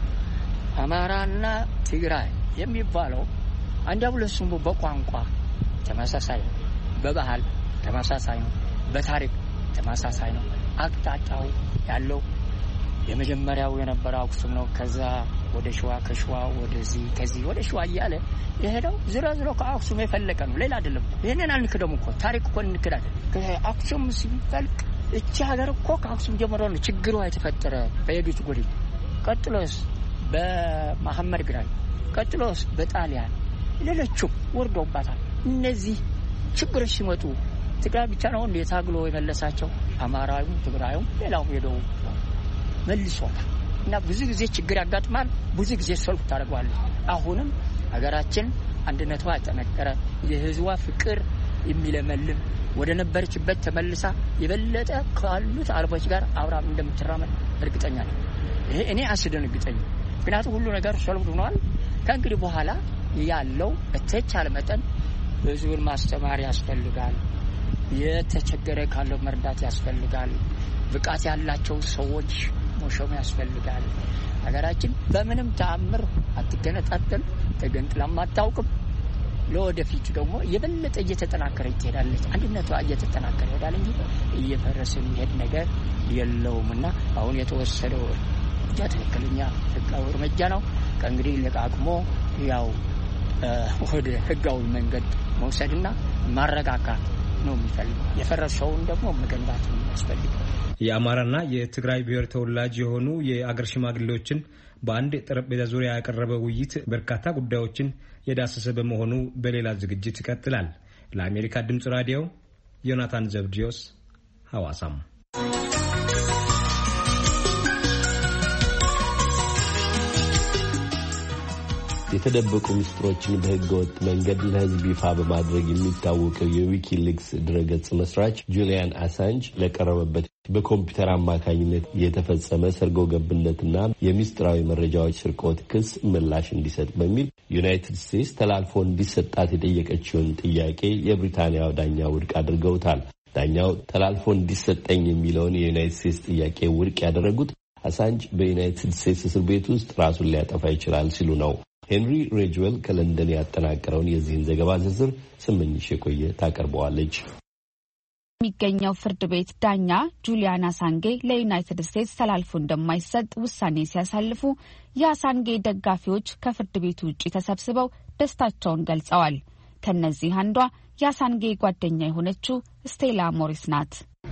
አማራና ትግራይ የሚባለው አንዳው ለሱም በቋንቋ ተመሳሳይ ነው፣ በባህል ተመሳሳይ ነው፣ በታሪክ ተመሳሳይ ነው። አቅጣጫው ያለው የመጀመሪያው የነበረው አክሱም ነው። ከዛ ወደ ሸዋ፣ ከሸዋ ወደዚህ፣ ከዚህ ወደ ሸዋ እያለ የሄደው ዝሮ ዝሮ ከአክሱም የፈለቀ ነው፣ ሌላ አይደለም። ይሄንን አንክደም እኮ ታሪክ እኮ እንክዳለን። ከአክሱም ሲፈልቅ እቺ ሀገር እኮ ከአክሱም ጀምሮ ነው ችግሩ የተፈጠረ በየዱት ጎዲ፣ ቀጥሎስ በመሐመድ ግራኝ፣ ቀጥሎስ በጣሊያን፣ ሌሎቹም ወርዶባታል። እነዚህ ችግሮች ሲመጡ ትግራይ ብቻ ነው እንደ ታግሎ የመለሳቸው። አማራውም ትግራዩም ሌላውም ሄደው መልሶታል። እና ብዙ ጊዜ ችግር ያጋጥማል፣ ብዙ ጊዜ ሰልፍ ታደርጋለች። አሁንም ሀገራችን አንድነቷ ተጠነከረ፣ የህዝቧ ፍቅር የሚለመልም ወደ ነበረችበት ተመልሳ የበለጠ ካሉት አልቦች ጋር አብራ እንደምትራመድ እርግጠኛ ነኝ። ይሄ እኔ አስደንግጠኝ። ምክንያቱም ሁሉ ነገር ሰልፍ ሆኗል። ከእንግዲህ በኋላ ያለው በተቻለ መጠን ህዝቡን ማስተማር ያስፈልጋል። የተቸገረ ካለው መርዳት ያስፈልጋል። ብቃት ያላቸው ሰዎች መሾም ያስፈልጋል። ሀገራችን በምንም ተአምር አትገነጣጠል፣ ተገንጥላም አታውቅም። ለወደፊት ደግሞ የበለጠ እየተጠናከረ ትሄዳለች። አንድነቷ እየተጠናከረ ይሄዳል እንጂ እየፈረሰ የሚሄድ ነገር የለውምና አሁን የተወሰደው እርምጃ ትክክለኛ ህጋዊ እርምጃ ነው። ከእንግዲህ ለቃቅሞ ያው ወደ ህጋዊ መንገድ መውሰድና ማረጋጋት ነው የሚፈልገው። የፈረሰውን ደግሞ መገንባት ነው የሚያስፈልገው። የአማራና የትግራይ ብሔር ተወላጅ የሆኑ የአገር ሽማግሌዎችን በአንድ ጠረጴዛ ዙሪያ ያቀረበ ውይይት በርካታ ጉዳዮችን የዳሰሰ በመሆኑ በሌላ ዝግጅት ይቀጥላል። ለአሜሪካ ድምጽ ራዲዮ ዮናታን ዘብዲዮስ ሐዋሳም። የተደበቁ ምስጢሮችን በህገወጥ መንገድ ለህዝብ ይፋ በማድረግ የሚታወቀው የዊኪሊክስ ድረገጽ መስራች ጁሊያን አሳንጅ ለቀረበበት በኮምፒውተር አማካኝነት የተፈጸመ ሰርጎ ገብነትና የምስጢራዊ መረጃዎች ስርቆት ክስ ምላሽ እንዲሰጥ በሚል ዩናይትድ ስቴትስ ተላልፎ እንዲሰጣት የጠየቀችውን ጥያቄ የብሪታንያው ዳኛ ውድቅ አድርገውታል። ዳኛው ተላልፎ እንዲሰጠኝ የሚለውን የዩናይትድ ስቴትስ ጥያቄ ውድቅ ያደረጉት አሳንጅ በዩናይትድ ስቴትስ እስር ቤት ውስጥ ራሱን ሊያጠፋ ይችላል ሲሉ ነው። ሄንሪ ሬጅዌል ከለንደን ያጠናቀረውን የዚህን ዘገባ ዝርዝር ስምኝሽ የቆየ ታቀርበዋለች። የሚገኘው ፍርድ ቤት ዳኛ ጁሊያን አሳንጌ ለዩናይትድ ስቴትስ ተላልፎ እንደማይሰጥ ውሳኔ ሲያሳልፉ የአሳንጌ ደጋፊዎች ከፍርድ ቤቱ ውጪ ተሰብስበው ደስታቸውን ገልጸዋል። ከነዚህ አንዷ የአሳንጌ ጓደኛ የሆነችው ስቴላ ሞሪስ ናት።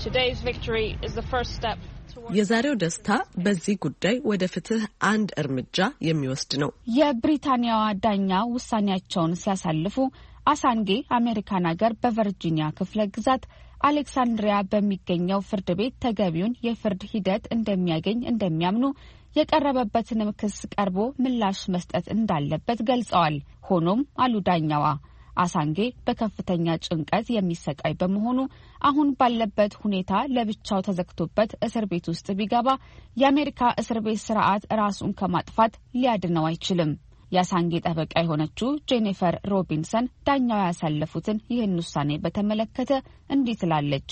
የዛሬው ደስታ በዚህ ጉዳይ ወደ ፍትህ አንድ እርምጃ የሚወስድ ነው። የብሪታንያዋ ዳኛ ውሳኔያቸውን ሲያሳልፉ አሳንጌ አሜሪካን ሀገር በቨርጂኒያ ክፍለ ግዛት አሌክሳንድሪያ በሚገኘው ፍርድ ቤት ተገቢውን የፍርድ ሂደት እንደሚያገኝ እንደሚያምኑ የቀረበበትንም ክስ ቀርቦ ምላሽ መስጠት እንዳለበት ገልጸዋል። ሆኖም አሉ ዳኛዋ አሳንጌ በከፍተኛ ጭንቀት የሚሰቃይ በመሆኑ አሁን ባለበት ሁኔታ ለብቻው ተዘግቶበት እስር ቤት ውስጥ ቢገባ የአሜሪካ እስር ቤት ስርዓት ራሱን ከማጥፋት ሊያድነው አይችልም። የአሳንጌ ጠበቃ የሆነችው ጄኒፈር ሮቢንሰን ዳኛው ያሳለፉትን ይህን ውሳኔ በተመለከተ እንዲህ ትላለች።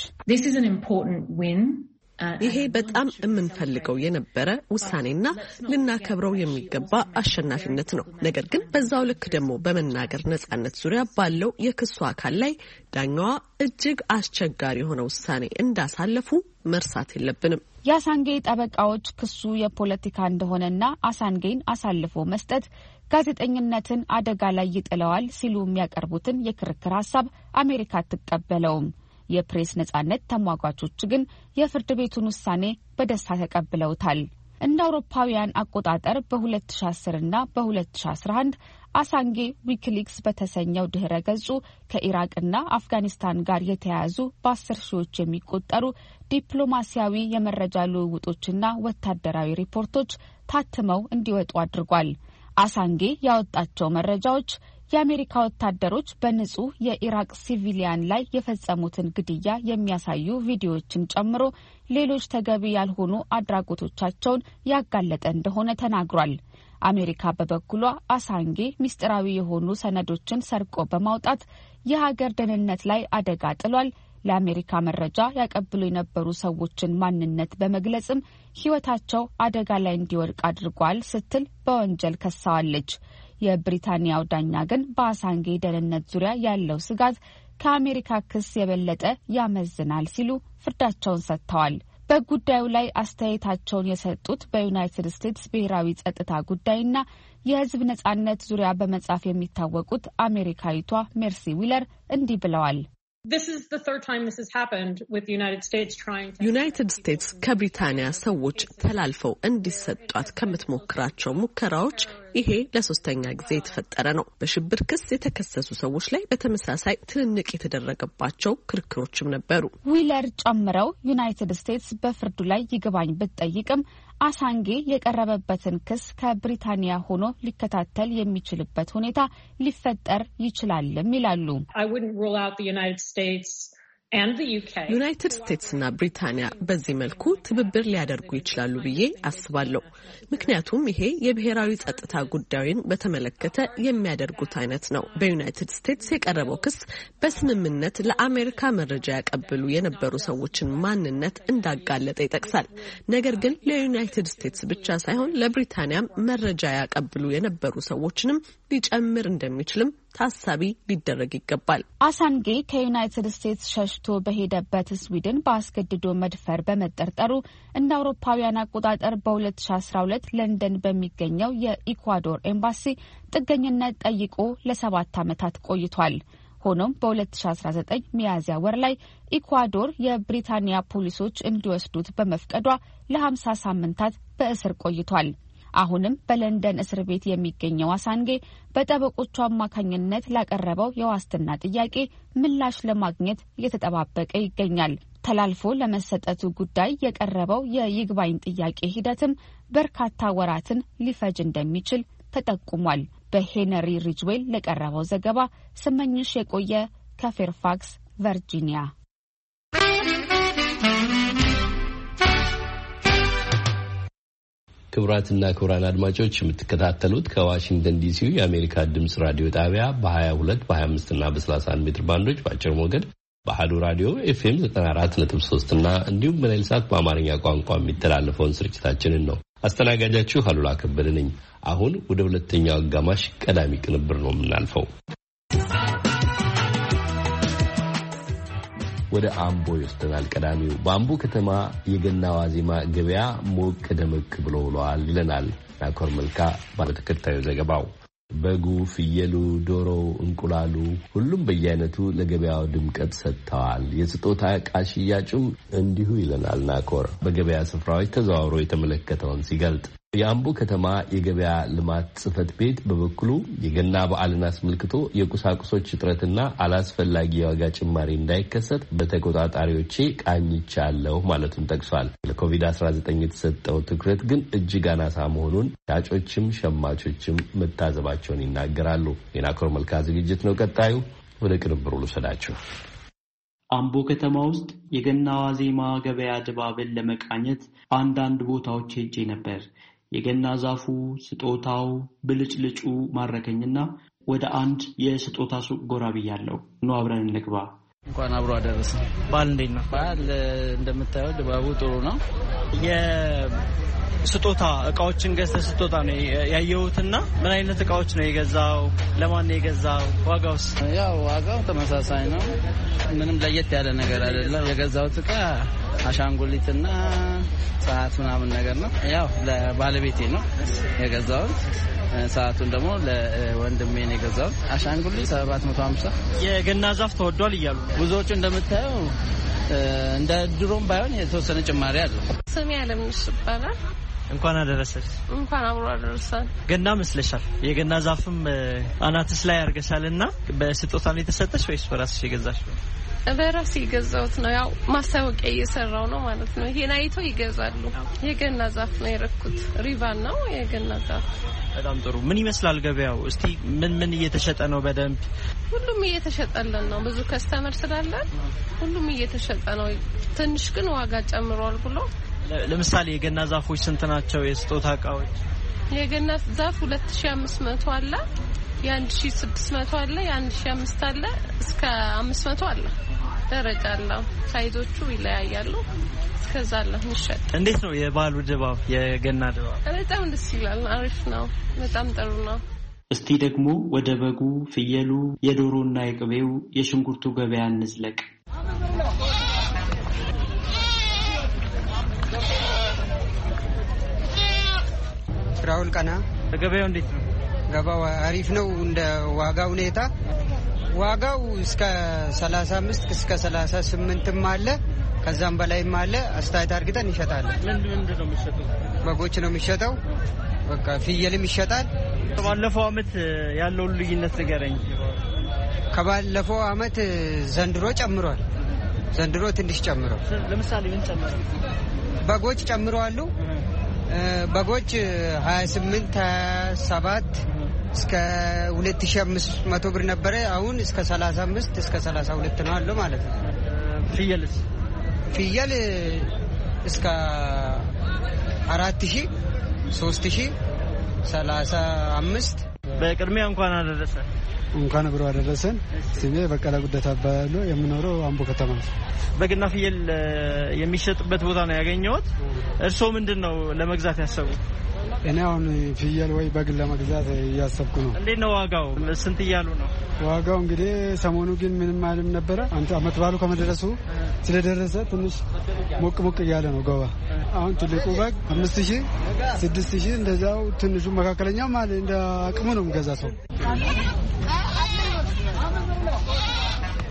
ይሄ በጣም የምንፈልገው የነበረ ውሳኔና ልናከብረው የሚገባ አሸናፊነት ነው። ነገር ግን በዛው ልክ ደግሞ በመናገር ነጻነት ዙሪያ ባለው የክሱ አካል ላይ ዳኛዋ እጅግ አስቸጋሪ የሆነ ውሳኔ እንዳሳለፉ መርሳት የለብንም። የአሳንጌ ጠበቃዎች ክሱ የፖለቲካ እንደሆነና አሳንጌን አሳልፎ መስጠት ጋዜጠኝነትን አደጋ ላይ ይጥለዋል ሲሉ የሚያቀርቡትን የክርክር ሀሳብ አሜሪካ አትቀበለውም። የፕሬስ ነጻነት ተሟጋቾች ግን የፍርድ ቤቱን ውሳኔ በደስታ ተቀብለውታል። እንደ አውሮፓውያን አቆጣጠር በሁለት ሺህ አስር እና በሁለት ሺህ አስራ አንድ አሳንጌ ዊኪሊክስ በተሰኘው ድህረ ገጹ ከኢራቅና አፍጋኒስታን ጋር የተያያዙ በአስር ሺዎች የሚቆጠሩ ዲፕሎማሲያዊ የመረጃ ልውውጦችና ወታደራዊ ሪፖርቶች ታትመው እንዲወጡ አድርጓል። አሳንጌ ያወጣቸው መረጃዎች የአሜሪካ ወታደሮች በንጹህ የኢራቅ ሲቪሊያን ላይ የፈጸሙትን ግድያ የሚያሳዩ ቪዲዮዎችን ጨምሮ ሌሎች ተገቢ ያልሆኑ አድራጎቶቻቸውን ያጋለጠ እንደሆነ ተናግሯል። አሜሪካ በበኩሏ አሳንጌ ምስጢራዊ የሆኑ ሰነዶችን ሰርቆ በማውጣት የሀገር ደህንነት ላይ አደጋ ጥሏል፣ ለአሜሪካ መረጃ ያቀብሉ የነበሩ ሰዎችን ማንነት በመግለጽም ሕይወታቸው አደጋ ላይ እንዲወድቅ አድርጓል ስትል በወንጀል ከሳዋለች። የብሪታንያው ዳኛ ግን በአሳንጌ ደህንነት ዙሪያ ያለው ስጋት ከአሜሪካ ክስ የበለጠ ያመዝናል ሲሉ ፍርዳቸውን ሰጥተዋል። በጉዳዩ ላይ አስተያየታቸውን የሰጡት በዩናይትድ ስቴትስ ብሔራዊ ጸጥታ ጉዳይና የሕዝብ ነጻነት ዙሪያ በመጻፍ የሚታወቁት አሜሪካዊቷ ሜርሲ ዊለር እንዲህ ብለዋል። ዩናይትድ ስቴትስ ከብሪታንያ ሰዎች ተላልፈው እንዲሰጧት ከምትሞክራቸው ሙከራዎች ይሄ ለሶስተኛ ጊዜ የተፈጠረ ነው። በሽብር ክስ የተከሰሱ ሰዎች ላይ በተመሳሳይ ትንንቅ የተደረገባቸው ክርክሮችም ነበሩ። ዊለር ጨምረው ዩናይትድ ስቴትስ በፍርዱ ላይ ይግባኝ ብትጠይቅም አሳንጌ የቀረበበትን ክስ ከብሪታንያ ሆኖ ሊከታተል የሚችልበት ሁኔታ ሊፈጠር ይችላልም ይላሉ። ዩናይትድ ስቴትስና ብሪታንያ በዚህ መልኩ ትብብር ሊያደርጉ ይችላሉ ብዬ አስባለሁ። ምክንያቱም ይሄ የብሔራዊ ጸጥታ ጉዳዩን በተመለከተ የሚያደርጉት አይነት ነው። በዩናይትድ ስቴትስ የቀረበው ክስ በስምምነት ለአሜሪካ መረጃ ያቀብሉ የነበሩ ሰዎችን ማንነት እንዳጋለጠ ይጠቅሳል። ነገር ግን ለዩናይትድ ስቴትስ ብቻ ሳይሆን ለብሪታንያም መረጃ ያቀብሉ የነበሩ ሰዎችንም ሊጨምር እንደሚችልም ታሳቢ ሊደረግ ይገባል። አሳንጌ ከዩናይትድ ስቴትስ ሸሽቶ በሄደበት ስዊድን በአስገድዶ መድፈር በመጠርጠሩ እንደ አውሮፓውያን አቆጣጠር በሁለት ሺህ አስራ ሁለት ለንደን በሚገኘው የኢኳዶር ኤምባሲ ጥገኝነት ጠይቆ ለሰባት ዓመታት ቆይቷል። ሆኖም በሁለት ሺህ አስራ ዘጠኝ ሚያዝያ ወር ላይ ኢኳዶር የብሪታንያ ፖሊሶች እንዲወስዱት በመፍቀዷ ለሀምሳ ሳምንታት በእስር ቆይቷል። አሁንም በለንደን እስር ቤት የሚገኘው አሳንጌ በጠበቆቹ አማካኝነት ላቀረበው የዋስትና ጥያቄ ምላሽ ለማግኘት እየተጠባበቀ ይገኛል። ተላልፎ ለመሰጠቱ ጉዳይ የቀረበው የይግባኝ ጥያቄ ሂደትም በርካታ ወራትን ሊፈጅ እንደሚችል ተጠቁሟል። በሄነሪ ሪጅዌል ለቀረበው ዘገባ ስመኝሽ የቆየ ከፌርፋክስ ቨርጂኒያ። ክቡራትና ክቡራን አድማጮች የምትከታተሉት ከዋሽንግተን ዲሲው የአሜሪካ ድምጽ ራዲዮ ጣቢያ በ22 በ25 እና በ31 ሜትር ባንዶች በአጭር ሞገድ በአሐዱ ራዲዮ ኤፍኤም ዘጠና አራት ነጥብ ሶስት እና እንዲሁም በናይል ሳት በአማርኛ ቋንቋ የሚተላለፈውን ስርጭታችንን ነው። አስተናጋጃችሁ አሉላ ከበደ ነኝ። አሁን ወደ ሁለተኛው አጋማሽ ቀዳሚ ቅንብር ነው የምናልፈው። ወደ አምቦ ይወስደናል። ቀዳሚው በአምቦ ከተማ የገና ዋዜማ ገበያ ሞቅ ደመቅ ብሎ ውሏል ይለናል ናኮር መልካ ባለተከታዩ ዘገባው። በጉ፣ ፍየሉ፣ ዶሮው፣ እንቁላሉ ሁሉም በየአይነቱ ለገበያው ድምቀት ሰጥተዋል። የስጦታ ዕቃ ሽያጩም እንዲሁ ይለናል ናኮር በገበያ ስፍራዎች ተዘዋውሮ የተመለከተውን ሲገልጥ። የአምቦ ከተማ የገበያ ልማት ጽሕፈት ቤት በበኩሉ የገና በዓልን አስመልክቶ የቁሳቁሶች እጥረትና አላስፈላጊ የዋጋ ጭማሪ እንዳይከሰት በተቆጣጣሪዎቼ ቃኝቻለሁ ማለቱን ጠቅሷል። ለኮቪድ አስራ ዘጠኝ የተሰጠው ትኩረት ግን እጅግ አናሳ መሆኑን ሻጮችም ሸማቾችም መታዘባቸውን ይናገራሉ። የናኮር መልካ ዝግጅት ነው ቀጣዩ። ወደ ቅንብሩ ልውሰዳችሁ። አምቦ ከተማ ውስጥ የገና ዋዜማ ገበያ ድባብን ለመቃኘት አንዳንድ ቦታዎች ሄጄ ነበር። የገና ዛፉ፣ ስጦታው፣ ብልጭልጩ ማረከኝና ወደ አንድ የስጦታ ሱቅ ጎራ ብያለሁ። ኑ አብረን እንግባ። እንኳን አብሮ አደረሰ። በዓል እንዴት ነው? በዓል እንደምታየው ድባቡ ጥሩ ነው። የስጦታ እቃዎችን ገዝተህ ስጦታ ነው ያየሁትና ምን አይነት እቃዎች ነው የገዛው? ለማን ነው የገዛው? ዋጋውስ? ያው ዋጋው ተመሳሳይ ነው። ምንም ለየት ያለ ነገር አይደለም። የገዛሁት እቃ አሻንጉሊትና ሰዓት ምናምን ነገር ነው። ያው ለባለቤቴ ነው የገዛሁት። ሰዓቱን ደግሞ ለወንድሜ ነው የገዛሁት። አሻንጉሊት ሰባት መቶ ሃምሳ። የገና ዛፍ ተወዷል እያሉ ብዙዎቹ እንደምታየው እንደ ድሮም ባይሆን የተወሰነ ጭማሪ አለ። ስሜ አለምነሽ ይባላል። እንኳን አደረሰሽ። እንኳን አብሮ አደረሰን። ገና መስለሻል። የገና ዛፍም አናትስ ላይ አርገሻልና በስጦታ ነው የተሰጠሽ ወይስ በራስሽ የገዛሽው? በራሴ የገዛሁት ነው። ያው ማስታወቂያ እየሰራው ነው ማለት ነው። ይሄን አይቶ ይገዛሉ። የገና ዛፍ ነው የረኩት። ሪቫን ነው የገና ዛፍ። በጣም ጥሩ። ምን ይመስላል ገበያው? እስቲ ምን ምን እየተሸጠ ነው? በደንብ ሁሉም እየተሸጠልን ነው። ብዙ ከስተመር ስላለ ሁሉም እየተሸጠ ነው። ትንሽ ግን ዋጋ ጨምሯል ብሎ። ለምሳሌ የገና ዛፎች ስንት ናቸው? የስጦታ እቃዎች የገና ዛፍ ሁለት ሺህ አምስት መቶ አለ፣ የአንድ ሺህ ስድስት መቶ አለ፣ የአንድ ሺህ አምስት አለ፣ እስከ አምስት መቶ አለ። ደረጃ አለው። ሳይዞቹ ይለያያሉ። እስከዛ አለ ምሽጥ። እንዴት ነው የበዓሉ ድባብ? የገና ድባብ በጣም ደስ ይላል። አሪፍ ነው። በጣም ጥሩ ነው። እስቲ ደግሞ ወደ በጉ፣ ፍየሉ፣ የዶሮና የቅቤው የሽንኩርቱ ገበያ እንዝለቅ። ራውል ቀና። ገበያው እንዴት ነው? ገበያው አሪፍ ነው። እንደ ዋጋ ሁኔታ ዋጋው እስከ ሰላሳ አምስት እስከ ሰላሳ ስምንትም አለ፣ ከዛም በላይም አለ። አስተያየት አድርገን እንሸጣለን። ምን ምንድን ነው የሚሸጠው? በጎች ነው የሚሸጠው። በቃ ፍየልም ይሸጣል። ከባለፈው አመት ያለውን ልዩነት ንገረኝ። ከባለፈው አመት ዘንድሮ ጨምሯል። ዘንድሮ ትንሽ ጨምሯል። ለምሳሌ ምን ጨምሯል? በጎች ጨምሯል። በጎች ሀያ ስምንት ሀያ ሰባት እስከ ሁለት ሺህ አምስት መቶ ብር ነበረ። አሁን እስከ ሰላሳ አምስት እስከ ሰላሳ ሁለት ነው አለው ማለት ነው። ፍየልስ? ፍየል እስከ አራት ሺህ ሶስት ሺህ ሰላሳ አምስት። በቅድሚያ እንኳን አደረሰ። እንኳን አብሮ አደረሰን። ስሜ በቀለ ጉደታ እባላለሁ። የምኖረው አምቦ ከተማ ነው። በግና ፍየል የሚሸጥበት ቦታ ነው ያገኘሁት። እርስዎ ምንድን ነው ለመግዛት ያሰቡት? እኔ አሁን ፍየል ወይ በግ ለመግዛት እያሰብኩ ነው። እንዴት ነው ዋጋው? ስንት እያሉ ነው? ዋጋው እንግዲህ ሰሞኑ ግን ምንም አይልም ነበረ። አንተ አመት ባሉ ከመድረሱ ስለደረሰ ትንሽ ሞቅ ሞቅ እያለ ነው ገባ። አሁን ትልቁ በግ አምስት ሺህ ስድስት ሺህ እንደዛው፣ ትንሹ መካከለኛው ማለት እንደ አቅሙ ነው የሚገዛ ሰው።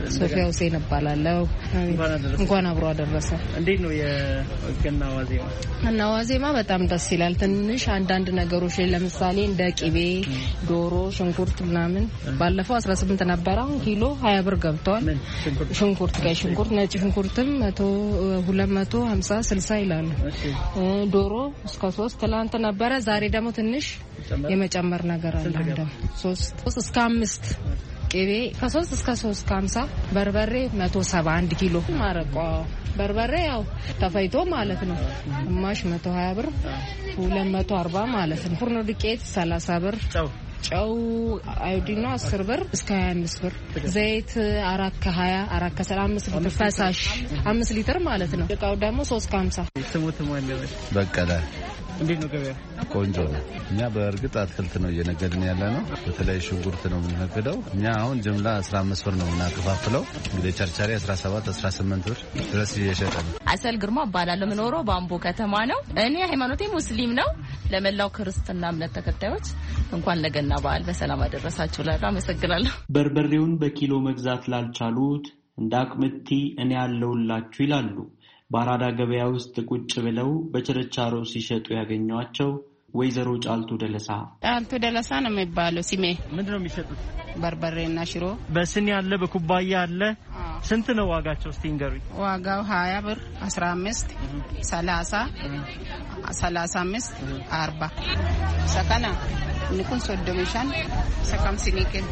ሶፊያ ሁሴን እባላለሁ። እንኳን አብሮ አደረሰ። እንዴት ነው የገና ዋዜማ? እና ዋዜማ በጣም ደስ ይላል። ትንሽ አንዳንድ ነገሮች ለምሳሌ እንደ ቂቤ፣ ዶሮ፣ ሽንኩርት ምናምን ባለፈው አስራ ስምንት ነበር፣ አሁን ኪሎ ሀያ ብር ገብቷል። ሽንኩርት ቀይ ሽንኩርት፣ ነጭ ሽንኩርትም መቶ ሁለት መቶ ሀምሳ ስልሳ ይላል። ዶሮ እስከ ሶስት ትላንት ነበረ፣ ዛሬ ደግሞ ትንሽ የመጨመር ነገር አለ። እንደም ሶስት እስከ አምስት ቅቤ ከሶስት እስከ ሶስት ከሀምሳ በርበሬ መቶ ሰባ አንድ ኪሎ ማረቋ በርበሬ ያው ተፈይቶ ማለት ነው ግማሽ መቶ ሀያ ብር ሁለት መቶ አርባ ማለት ነው። ፉርኖ ዱቄት ሰላሳ ብር ጨው አዮዲኖ አስር ብር እስከ ሀያ አምስት ብር ዘይት አራት ከሀያ አራት ከሰላሳ አምስት ሊትር ፈሳሽ አምስት ሊትር ማለት ነው። እቃው ደግሞ ሶስት ከሀምሳ ስሙት ማለት በቀለ እንዴት ነው ገበያ? ቆንጆ ነው። እኛ በእርግጥ አትክልት ነው እየነገድን ያለ ነው። በተለይ ሽንኩርት ነው የምንነግደው። እኛ አሁን ጅምላ አስራ አምስት ብር ነው የምናከፋፍለው። እንግዲህ ቸርቻሪ አስራ ሰባት አስራ ስምንት ብር ድረስ እየሸጠ ነው። አሰል ግርማ እባላለሁ። የምኖረው በአምቦ ከተማ ነው። እኔ ሃይማኖቴ ሙስሊም ነው። ለመላው ክርስትና እምነት ተከታዮች እንኳን ለገና በዓል በሰላም አደረሳችሁ እላለሁ። አመሰግናለሁ። በርበሬውን በኪሎ መግዛት ላልቻሉት እንደ አቅምቲ እኔ ያለውላችሁ ይላሉ። በአራዳ ገበያ ውስጥ ቁጭ ብለው በችርቻሮ ሲሸጡ ያገኟቸው ወይዘሮ ጫልቱ ደለሳ። ጫልቱ ደለሳ ነው የሚባለው ስሜ። ምንድነው የሚሸጡት? በርበሬና ሽሮ። በስኒ ያለ በኩባያ አለ። ስንት ነው ዋጋቸው? እስቲ ንገሩኝ። ዋጋው ሀያ ብር፣ አስራ አምስት፣ ሰላሳ፣ ሰላሳ አምስት፣ አርባ ሰከና ንኩን ሶዶሜሻን ሰካም ሲኒከን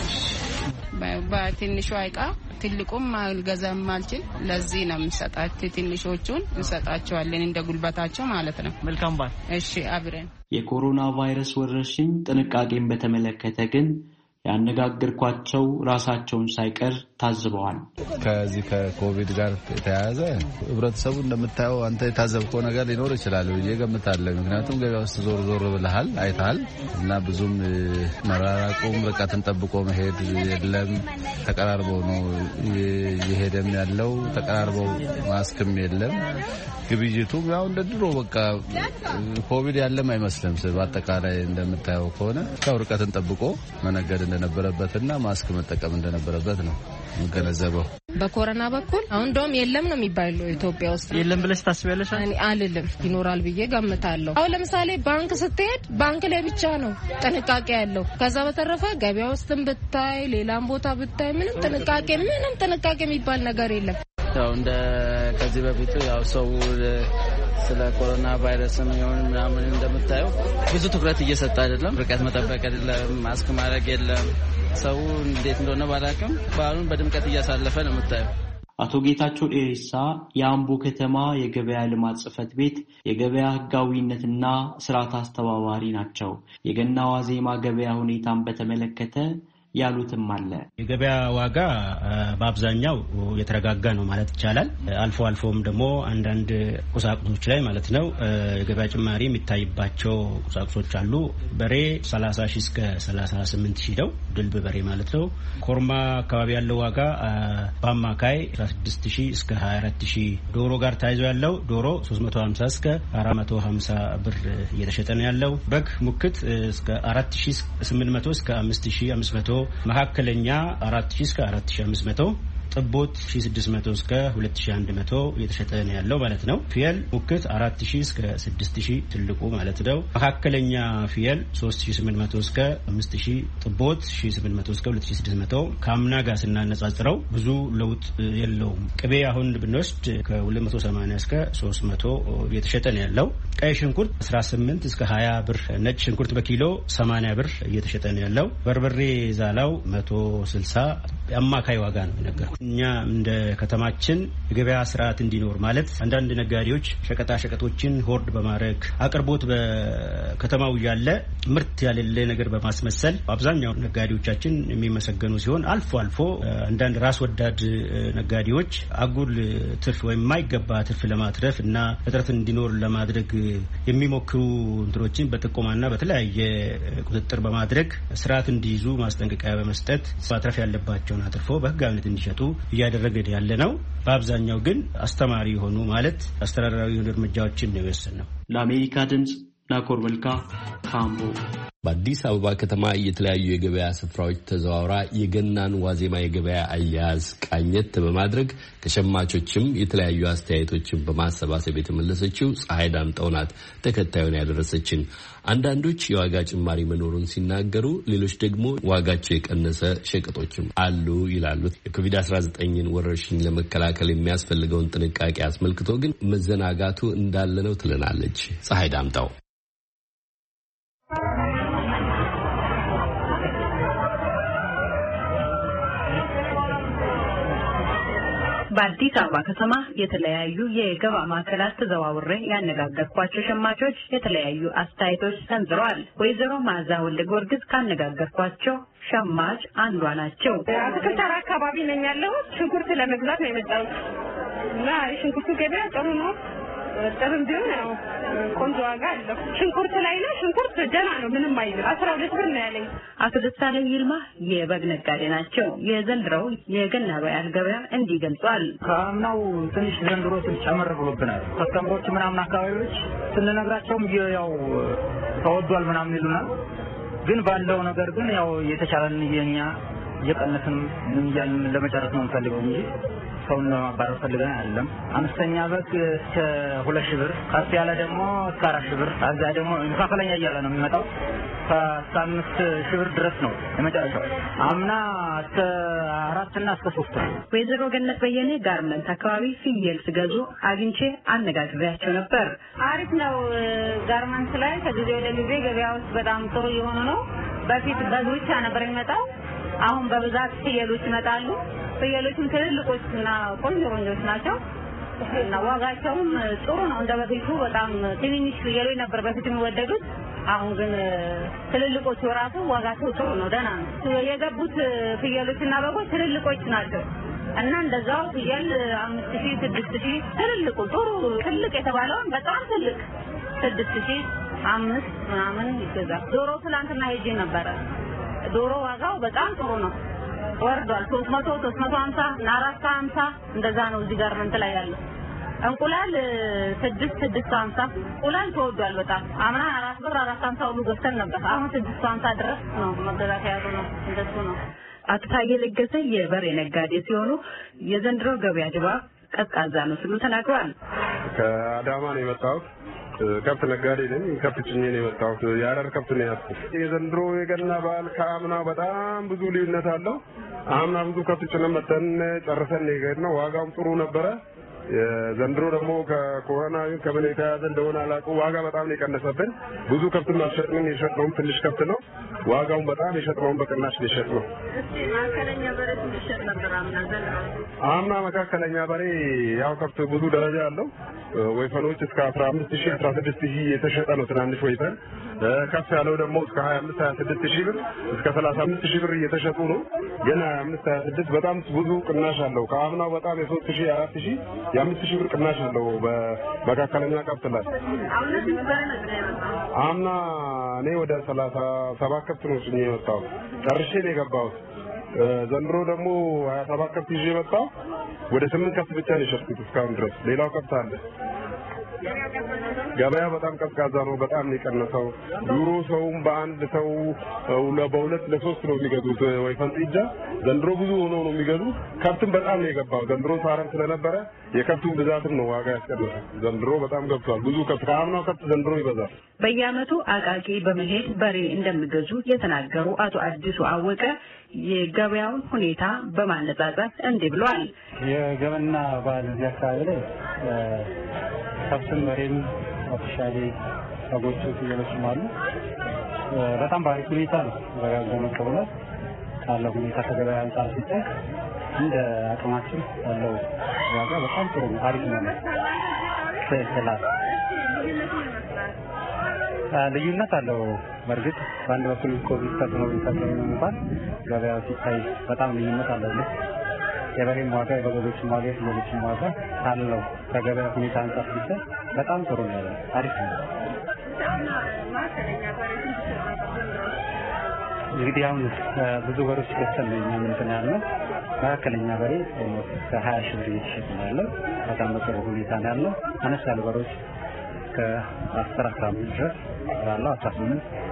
በትንሹ አይቃ ትልቁም ማልገዛም ማልችል ለዚህ ነው የምሰጣቸው። ትንሾቹን እንሰጣቸዋለን እንደ ጉልበታቸው ማለት ነው። መልካም ባል። እሺ አብረን። የኮሮና ቫይረስ ወረርሽኝ ጥንቃቄን በተመለከተ ግን ያነጋገርኳቸው ራሳቸውን ሳይቀር ታዝበዋል። ከዚህ ከኮቪድ ጋር የተያያዘ ህብረተሰቡ እንደምታየው አንተ የታዘብከው ነገር ሊኖር ይችላል ብዬ እገምታለሁ። ምክንያቱም ገበያ ውስጥ ዞር ዞር ብለሃል አይተሃል እና ብዙም መራራቁም ርቀትን ጠብቆ መሄድ የለም። ተቀራርበው ነው የሄደም ያለው ተቀራርበው ማስክም የለም። ግብይቱም ያው እንደ ድሮ በቃ ኮቪድ ያለም አይመስልም። በአጠቃላይ እንደምታየው ከሆነ ያው ርቀትን ጠብቆ መነገድ እንደነበረበትና ማስክ መጠቀም እንደነበረበት ነው ገነዘበው። በኮሮና በኩል አሁን እንደውም የለም ነው የሚባለው ኢትዮጵያ ውስጥ። የለም ብለሽ ታስቢያለሽ? እኔ አልልም፣ ይኖራል ብዬ ገምታለሁ። አሁን ለምሳሌ ባንክ ስትሄድ ባንክ ላይ ብቻ ነው ጥንቃቄ ያለው። ከዛ በተረፈ ገበያ ውስጥም ብታይ ሌላም ቦታ ብታይ ምንም ጥንቃቄ ምንም ጥንቃቄ የሚባል ነገር የለም። ያው እንደ ከዚህ በፊቱ ያው ሰው ስለ ኮሮና ቫይረስም ይሁን ምናምን እንደምታየው ብዙ ትኩረት እየሰጠ አይደለም። ርቀት መጠበቅ አይደለም፣ ማስክ ማድረግ የለም። ሰው እንዴት እንደሆነ ባላቅም በዓሉን በድምቀት እያሳለፈ ነው የምታየው። አቶ ጌታቸው ዴሬሳ የአምቦ ከተማ የገበያ ልማት ጽሕፈት ቤት የገበያ ሕጋዊነትና ስርዓት አስተባባሪ ናቸው። የገና ዋዜማ ገበያ ሁኔታን በተመለከተ ያሉትም አለ። የገበያ ዋጋ በአብዛኛው የተረጋጋ ነው ማለት ይቻላል። አልፎ አልፎም ደግሞ አንዳንድ ቁሳቁሶች ላይ ማለት ነው የገበያ ጭማሪ የሚታይባቸው ቁሳቁሶች አሉ። በሬ ሰላሳ ሺህ እስከ ሰላሳ ስምንት ሺህ ነው፣ ድልብ በሬ ማለት ነው። ኮርማ አካባቢ ያለው ዋጋ በአማካይ አስራ ስድስት ሺህ እስከ ሀያ አራት ሺህ። ዶሮ ጋር ታይዞ ያለው ዶሮ ሶስት መቶ ሀምሳ እስከ አራት መቶ ሀምሳ ብር እየተሸጠ ነው ያለው። በግ ሙክት እስከ አራት ሺህ ስምንት መቶ እስከ አምስት ሺህ አምስት መቶ፣ መካከለኛ አራት ሺህ እስከ አራት ሺህ አምስት መቶ፣ ጥቦት አንድ ሺህ ስድስት መቶ እስከ ሁለት ሺህ አንድ መቶ እየተሸጠ ነው ያለው ማለት ነው። ፍየል ሙክት አራት ሺህ እስከ ስድስት ሺህ ትልቁ ማለት ነው። መካከለኛ ፍየል ሶስት ሺህ ስምንት መቶ እስከ አምስት ሺህ፣ ጥቦት አንድ ሺህ ስምንት መቶ እስከ ሁለት ሺህ ስድስት መቶ። ከአምና ጋር ስናነጻጽረው ብዙ ለውጥ የለውም። ቅቤ አሁን ብንወስድ ከሁለት መቶ ሰማንያ እስከ ሶስት መቶ እየተሸጠ ነው ያለው። ቀይ ሽንኩርት አስራ ስምንት እስከ ሀያ ብር፣ ነጭ ሽንኩርት በኪሎ ሰማንያ ብር እየተሸጠ ነው ያለው። በርበሬ ዛላው መቶ ስልሳ አማካይ ዋጋ ነው ነገር። እኛ እንደ ከተማችን የገበያ ስርዓት እንዲኖር ማለት አንዳንድ ነጋዴዎች ሸቀጣ ሸቀጦችን ሆርድ በማድረግ አቅርቦት በከተማው ያለ ምርት ያለለ ነገር በማስመሰል አብዛኛው ነጋዴዎቻችን የሚመሰገኑ ሲሆን አልፎ አልፎ አንዳንድ ራስ ወዳድ ነጋዴዎች አጉል ትርፍ ወይም የማይገባ ትርፍ ለማትረፍ እና እጥረት እንዲኖር ለማድረግ የሚሞክሩ እንትሮችን በጥቆማና በተለያየ ቁጥጥር በማድረግ ስርዓት እንዲይዙ ማስጠንቀቂያ በመስጠት ማትረፍ ያለባቸውን አትርፎ በህጋዊነት እንዲሸጡ እያደረገ ያለ ነው። በአብዛኛው ግን አስተማሪ የሆኑ ማለት አስተዳደራዊ የሆኑ እርምጃዎችን ነው የወሰነው። ለአሜሪካ ድምጽ ናኮር መልካ ካምቦ በአዲስ አበባ ከተማ የተለያዩ የገበያ ስፍራዎች ተዘዋውራ የገናን ዋዜማ የገበያ አያያዝ ቃኘት በማድረግ ከሸማቾችም የተለያዩ አስተያየቶችን በማሰባሰብ የተመለሰችው ፀሐይ ዳምጠው ናት ተከታዩን ያደረሰችን። አንዳንዶች የዋጋ ጭማሪ መኖሩን ሲናገሩ፣ ሌሎች ደግሞ ዋጋቸው የቀነሰ ሸቀጦችም አሉ ይላሉ። የኮቪድ አስራ ዘጠኝን ወረርሽኝ ለመከላከል የሚያስፈልገውን ጥንቃቄ አስመልክቶ ግን መዘናጋቱ እንዳለ ነው ትለናለች ፀሐይ ዳምጠው። በአዲስ አበባ ከተማ የተለያዩ የገበያ ማዕከላት ተዘዋውሬ ያነጋገርኳቸው ሸማቾች የተለያዩ አስተያየቶች ሰንዝረዋል። ወይዘሮ ማዛ ወልደ ጊዮርጊስ ካነጋገርኳቸው ሸማች አንዷ ናቸው። አትክልት ተራ አካባቢ ነኝ ያለሁት። ሽንኩርት ለመግዛት ነው የመጣሁት እና የሽንኩርቱ ገበያ ጥሩ ነው። ጥሩም ቢሆን ያው ቆንጆ ዋጋ አለው። ሽንኩርት ላይ ነው ሽንኩርት ደህና ነው፣ ምንም አይልም። አስራ ሁለት ብር ነው ያለኝ። አቶ ደሳለኝ ይልማ የበግ ነጋዴ ናቸው። የዘንድሮው የገና በዓል ገበያ እንዲህ ገልጿል። ከአምናው ትንሽ ዘንድሮ ትንሽ ጨመር ብሎብናል። ከስተምሮች ምናምን አካባቢዎች ስንነግራቸውም ያው ተወዷል ምናምን ይሉናል። ግን ባለው ነገር ግን ያው የተቻለን የኛ እየቀነስን እያልን ለመጨረስ ነው የምንፈልገው እንጂ ሰውን ለማባረር ፈልገን አይደለም። አምስተኛ በግ እስከ ሁለት ሺህ ብር፣ ከፍ ያለ ደግሞ እስከ አራት ሺህ ብር፣ አዛ ደግሞ መካከለኛ እያለ ነው የሚመጣው። ከአስራ አምስት ሺህ ብር ድረስ ነው የመጨረሻው። አምና እስከ አራት እና እስከ ሶስት ነው። ወይዘሮ ገነት በየነ ጋርመንት አካባቢ ፍየል ስገዙ አግኝቼ አነጋግሬያቸው ነበር። አሪፍ ነው። ጋርመንት ላይ ከጊዜ ወደ ጊዜ ገበያ ውስጥ በጣም ጥሩ የሆነ ነው። በፊት በግ ብቻ ነበር የሚመጣው፣ አሁን በብዛት ፍየሎች ይመጣሉ። ፍየሎችም ትልልቆችና ቆንጆ ቆንጆች ናቸው እና ዋጋቸውም ጥሩ ነው። እንደበፊቱ በጣም ትንንሽ ፍየሎች ነበር በፊት የሚወደዱት። አሁን ግን ትልልቆቹ ራሱ ዋጋቸው ጥሩ ነው፣ ደህና ነው። የገቡት ፍየሎችና በጎች ትልልቆች ናቸው እና እንደዛው ፍየል አምስት ሺህ ስድስት ሺህ ትልልቁ ጥሩ ትልቅ የተባለውን በጣም ትልቅ ስድስት ሺህ አምስት ምናምን ይገዛል። ዶሮ ትላንትና ሄጄ ነበረ። ዶሮ ዋጋው በጣም ጥሩ ነው፣ ወርዷል። ሶስት መቶ ሶስት መቶ ሀምሳ እና አራት መቶ ሀምሳ እንደዛ ነው እዚህ ጋር ምን ላይ ያለው። እንቁላል ስድስት ስድስት ሀምሳ እንቁላል ተወዷል በጣም። አምና አራት ብር አራት ሀምሳ ሁሉ ገዝተን ነበር። አሁን ስድስት ሀምሳ ድረስ ነው መገዛት ያለው ነው። እንደሱ ነው። አቶ ታዬ ለገሰ የበሬ ነጋዴ ሲሆኑ የዘንድሮ ገበያ ድባብ ቀዝቃዛ ነው ሲሉ ተናግረዋል። ከአዳማ ነው የመጣሁት። ከብት ነጋዴ ነኝ። ከብት ጭኜ ነው የመጣሁት። የሐረር ከብት ነው ያዝኩት። የዘንድሮ የገና በዓል ከአምና በጣም ብዙ ልዩነት አለው። አምና ብዙ ከብት ጭነን መተን ጨርሰን የሄድነው ዋጋውም ጥሩ ነበረ። ዘንድሮ ደግሞ ከኮሮና ከምን የተያዘ እንደሆነ አላውቅም። ዋጋ በጣም ነው የቀነሰብን። ብዙ ከብት አልሸጥንም። የሸጥነውም ትንሽ ከብት ነው። ዋጋውን በጣም የሸጥነውን በቅናሽ ነው የሸጥነው። መካከለኛ በሬ ትሸጥ ነበር አምና ዘንድሮ? አምና መካከለኛ በሬ ያው ከብት ብዙ ደረጃ አለው። ወይፈኖች እስከ አስራ አምስት ሺህ አስራ ስድስት ሺህ የተሸጠ ነው ትናንሽ ወይፈን። ከፍ ያለው ደግሞ እስከ ሀያ አምስት ሀያ ስድስት ሺህ ብር እስከ ሰላሳ አምስት ሺህ ብር እየተሸጡ ነው። ግን ሀያ አምስት ሀያ ስድስት በጣም ብዙ ቅናሽ አለው። ከአምናው በጣም የሶስት ሺህ አራት ሺህ የአምስት ሺህ ብር ቅናሽ አለው በመካከለኛ ከብት ላይ። አምና እኔ ወደ ሰላሳ ሰባት ከብት ነው ጭኜ የመጣሁት። ጨርሼ ነው የገባሁት። ዘንድሮ ደግሞ ሀያ ሰባት ከብት ይዤ መጣሁ። ወደ ስምንት ከብት ብቻ ነው የሸጥኩት እስካሁን ድረስ። ሌላው ከብት አለ። ገበያ በጣም ቀዝቃዛ ነው። በጣም ነው የቀነሰው። ዱሮ ሰውም በአንድ ሰው በሁለት ለሶስት ነው የሚገዙት ወይፈን ጥጃ። ዘንድሮ ብዙ ሆኖ ነው የሚገዙት። ከብትም በጣም ነው የገባው። ዘንድሮ ሳረም ስለነበረ የከብቱን ብዛትም ነው ዋጋ ያስቀነሰው። ዘንድሮ በጣም ገብቷል። ብዙ ከብት ከአምናው ከብት ዘንድሮ ይበዛል። በየዓመቱ አቃቂ በመሄድ በሬ እንደሚገዙ የተናገሩ አቶ አዲሱ አወቀ የገበያውን ሁኔታ በማነጻጸር እንዲህ ብለዋል። የገበና በዓል እዚህ አካባቢ ላይ ከብትም በሬም ኦፊሻሊ ሰዎቹ ፍየሎችም አሉ። በጣም ባሪክ ሁኔታ ነው በጋዘመ ከሆነ ካለው ሁኔታ ከገበያ አንጻር ሲታይ እንደ አቅማችን ያለው ዋጋ በጣም ጥሩ ነው። አሪፍ ነው። ስለዚህ ልዩነት አለው። በእርግጥ በአንድ በኩል ኮቪድ ተጽዕኖ ቢፈጥር እንኳን ገበያው ሲታይ በጣም ልዩነት አለው። የበሬም ዋጋ የበጎችም ዋጋ የፍየሎችም ዋጋ ካለው ከገበያ ሁኔታ አንጻር ሲታይ በጣም ጥሩ ነው። አሪፍ ነው። እንግዲህ አሁን ብዙ በሮች ገዝተን ነው እኛም እንትን ያልነው። መካከለኛ በሬ ከሀያ ሺህ ብር እየተሸጠ ነው ያለው። በጣም በጥሩ ሁኔታ ነው ያለው። አነስ ያሉ በሮች ከአስር አስራ አምስት ድረስ ያለው አስራ ስምንት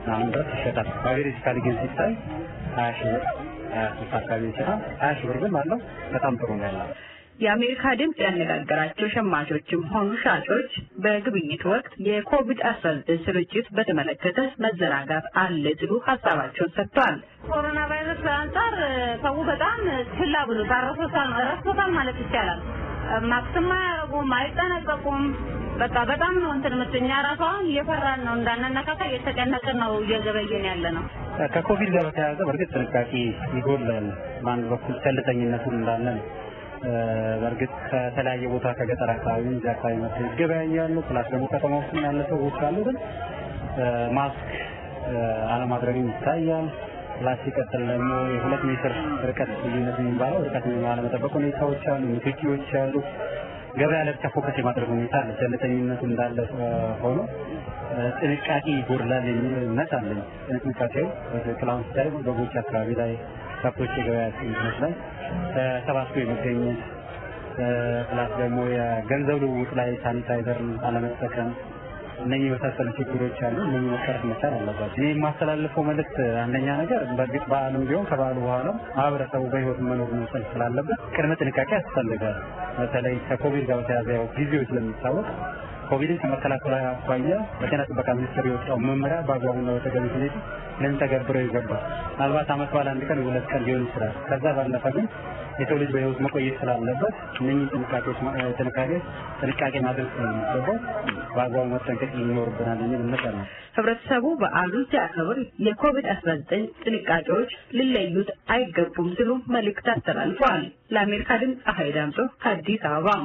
አሁን ድረስ ይሸጣል። በአቬሬጅ ግን ሲታይ ሀያ ሺህ ብር ሀያ ሦስት አካባቢ ይችላል። ሀያ ሺህ ብር ግን አለው። በጣም ጥሩ ነው ያለው። የአሜሪካ ድምጽ ያነጋገራቸው ሸማቾችም ሆኑ ሻጮች በግብይት ወቅት የኮቪድ አስራ ዘጠኝ ስርጭት በተመለከተ መዘናጋት አለ ሲሉ ሀሳባቸውን ሰጥተዋል። ኮሮና ቫይረስ አንጻር ሰው በጣም ችላ ብሎ ታረፈሳል ረስቶታል ማለት ይቻላል። ማክስማ ያረጉም አይጠነቀቁም። በቃ በጣም ነው እንትን ምትኛ ራሷን እየፈራን ነው እንዳንነካካ እየተጨነቅን ነው እየገበየን ያለ ነው። ከኮቪድ ጋር በተያያዘ በእርግጥ ጥንቃቄ ይጎላል። በአንድ በኩል ቸልተኝነቱን እንዳለ ነው። በእርግጥ ከተለያየ ቦታ ከገጠር አካባቢ እዚህ አካባቢ መጥተው ይገበያያሉ። ፕላስ ደግሞ ከተማ ውስጥ ያለ ሰዎች አሉ፣ ግን ማስክ አለማድረግም ይታያል። ፕላስ ሲቀጥል ደግሞ የሁለት ሜትር ርቀት ልዩነት የሚባለው ርቀት አለመጠበቅ ሁኔታዎች አሉ፣ ምትኪዎች አሉ። ገበያ ላይ ብቻ ፎከስ የማድረግ ሁኔታ አለ። ቸልተኝነቱ እንዳለ ሆኖ ጥንቃቄ ይጎድላል የሚል እምነት አለኝ። ጥንቃቄው ክላውንስ ላይ በጎች አካባቢ ላይ ከብቶች የገበያ ስንት ላይ ተሰባስቦ የሚገኙት ፕላስ ደግሞ የገንዘብ ልውውጥ ላይ ሳኒታይዘር አለመጠቀም እነኚህ የመሳሰሉ ችግሮች አሉ። እነኚህ መቀረፍ መቻል አለባቸው። ይህ የማስተላልፈው መልዕክት አንደኛ ነገር በእርግጥ በዓለም ቢሆን ከበዓሉ በኋላ ማህበረሰቡ በህይወት መኖር መቻል ስላለበት ቅድመ ጥንቃቄ ያስፈልጋል። በተለይ ከኮቪድ ጋር በተያያዘ ያው ጊዜው ስለሚታወቅ ኮቪድን ከመከላከል አኳያ በጤና ጥበቃ ሚኒስቴር የወጣው መመሪያ በአግባቡና በተገቢ ሁኔታ ልንተገብረው ይገባል። ምናልባት ዓመት በዓል አንድ ቀን ሁለት ቀን ሊሆን ይችላል። ከዛ ባለፈ ግን የሰው ልጅ በህይወት መቆየት ስላለበት እነኚህ ጥንቃቄዎች ጥንቃቄ ጥንቃቄ ማድረግ ስለሚገባው በአግባቡ መጠንቀቅ ይኖርብናል የሚል እምነት አለ። ህብረተሰቡ በዓሉን ሲያከብር የኮቪድ አስራ ዘጠኝ ጥንቃቄዎች ሊለዩት አይገቡም ሲሉ መልእክት አስተላልፈዋል። ለአሜሪካ ድምፅ ፀሐይ ዳምጦ ከአዲስ አበባ።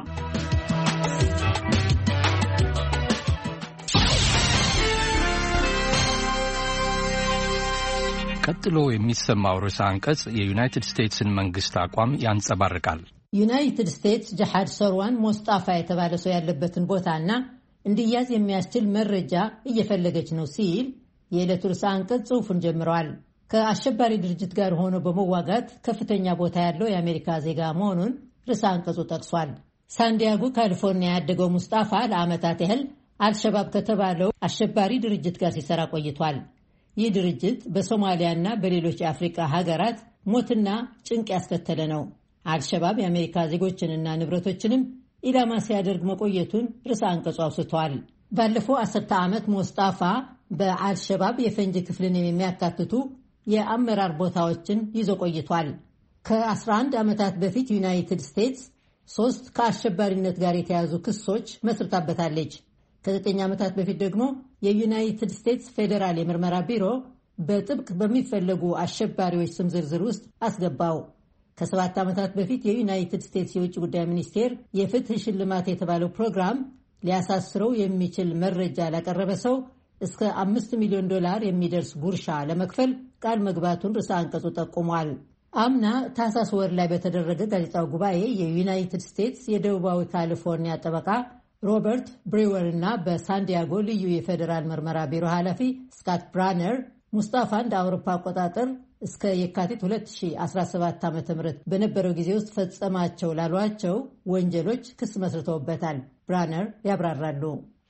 ቀጥሎ የሚሰማው ርዕሰ አንቀጽ የዩናይትድ ስቴትስን መንግስት አቋም ያንጸባርቃል። ዩናይትድ ስቴትስ ጀሃድ ሰርዋን ሞስጣፋ የተባለ ሰው ያለበትን ቦታና እንዲያዝ የሚያስችል መረጃ እየፈለገች ነው ሲል የዕለቱ ርዕሰ አንቀጽ ጽሑፉን ጀምረዋል። ከአሸባሪ ድርጅት ጋር ሆኖ በመዋጋት ከፍተኛ ቦታ ያለው የአሜሪካ ዜጋ መሆኑን ርዕሰ አንቀጹ ጠቅሷል። ሳንዲያጎ ካሊፎርኒያ ያደገው ሙስጣፋ ለዓመታት ያህል አልሸባብ ከተባለው አሸባሪ ድርጅት ጋር ሲሰራ ቆይቷል። ይህ ድርጅት በሶማሊያና በሌሎች የአፍሪካ ሀገራት ሞትና ጭንቅ ያስከተለ ነው። አልሸባብ የአሜሪካ ዜጎችንና ንብረቶችንም ኢላማ ሲያደርግ መቆየቱን ርዕሰ አንቀጹ አውስቷል። ባለፈው አስርተ ዓመት ሙስጣፋ በአልሸባብ የፈንጂ ክፍልን የሚያካትቱ የአመራር ቦታዎችን ይዞ ቆይቷል። ከአስራ አንድ ዓመታት በፊት ዩናይትድ ስቴትስ ሶስት ከአሸባሪነት ጋር የተያዙ ክሶች መስርታበታለች። ከዘጠኝ ዓመታት በፊት ደግሞ የዩናይትድ ስቴትስ ፌዴራል የምርመራ ቢሮ በጥብቅ በሚፈለጉ አሸባሪዎች ስም ዝርዝር ውስጥ አስገባው። ከሰባት ዓመታት በፊት የዩናይትድ ስቴትስ የውጭ ጉዳይ ሚኒስቴር የፍትህ ሽልማት የተባለው ፕሮግራም ሊያሳስረው የሚችል መረጃ ላቀረበ ሰው እስከ አምስት ሚሊዮን ዶላር የሚደርስ ጉርሻ ለመክፈል ቃል መግባቱን ርዕሰ አንቀጹ ጠቁሟል። አምና ታህሳስ ወር ላይ በተደረገ ጋዜጣዊ ጉባኤ የዩናይትድ ስቴትስ የደቡባዊ ካሊፎርኒያ ጠበቃ ሮበርት ብሬወር እና በሳንዲያጎ ልዩ የፌዴራል ምርመራ ቢሮ ኃላፊ ስካት ብራነር ሙስጣፋ እንደ አውሮፓ አቆጣጠር እስከ የካቲት ሁለት ሺህ አስራ ሰባት ዓ.ም በነበረው ጊዜ ውስጥ ፈጸማቸው ላሏቸው ወንጀሎች ክስ መስርተውበታል። ብራነር ያብራራሉ።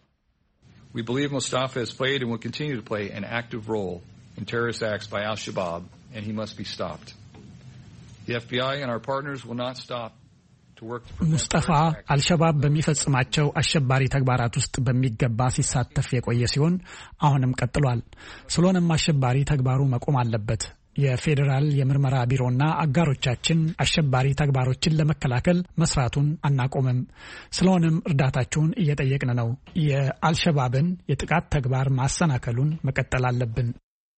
We believe Mustafa has played and will continue to play an active role in terrorist acts by al-Shabaab, and he must be stopped. The F B I and our partners will not stop ሙስጠፋ አልሸባብ በሚፈጽማቸው አሸባሪ ተግባራት ውስጥ በሚገባ ሲሳተፍ የቆየ ሲሆን አሁንም ቀጥሏል። ስለሆነም አሸባሪ ተግባሩ መቆም አለበት። የፌዴራል የምርመራ ቢሮና አጋሮቻችን አሸባሪ ተግባሮችን ለመከላከል መስራቱን አናቆምም። ስለሆነም እርዳታችሁን እየጠየቅን ነው። የአልሸባብን የጥቃት ተግባር ማሰናከሉን መቀጠል አለብን።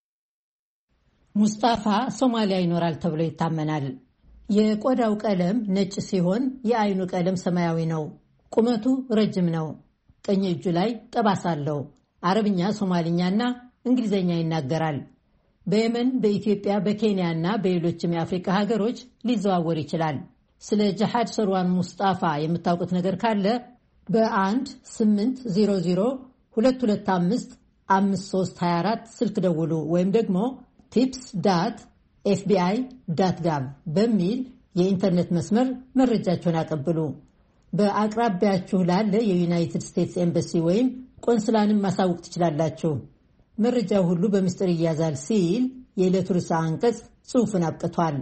ሙስጣፋ ሶማሊያ ይኖራል ተብሎ ይታመናል። የቆዳው ቀለም ነጭ ሲሆን የአይኑ ቀለም ሰማያዊ ነው። ቁመቱ ረጅም ነው። ቀኝ እጁ ላይ ጠባሳ አለው። አረብኛ፣ ሶማሊኛና እንግሊዘኛ ይናገራል። በየመን፣ በኢትዮጵያ፣ በኬንያና በሌሎችም የአፍሪካ ሀገሮች ሊዘዋወር ይችላል። ስለ ጀሃድ ሰርዋን ሙስጣፋ የምታውቁት ነገር ካለ በአንድ ስምንት ዜሮ ዜሮ ሁለት ሁለት አምስት አምስት ሶስት ሀያ አራት ስልክ ደውሉ ወይም ደግሞ ቲፕስ ዳት ኤፍ ቢ አይ ዳት ጋቭ በሚል የኢንተርኔት መስመር መረጃቸውን አቀብሉ። በአቅራቢያችሁ ላለ የዩናይትድ ስቴትስ ኤምባሲ ወይም ቆንስላንም ማሳወቅ ትችላላችሁ። መረጃው ሁሉ በሚስጥር ይያዛል ሲል የዕለቱ ርዕሰ አንቀጽ ጽሑፉን አብቅቷል።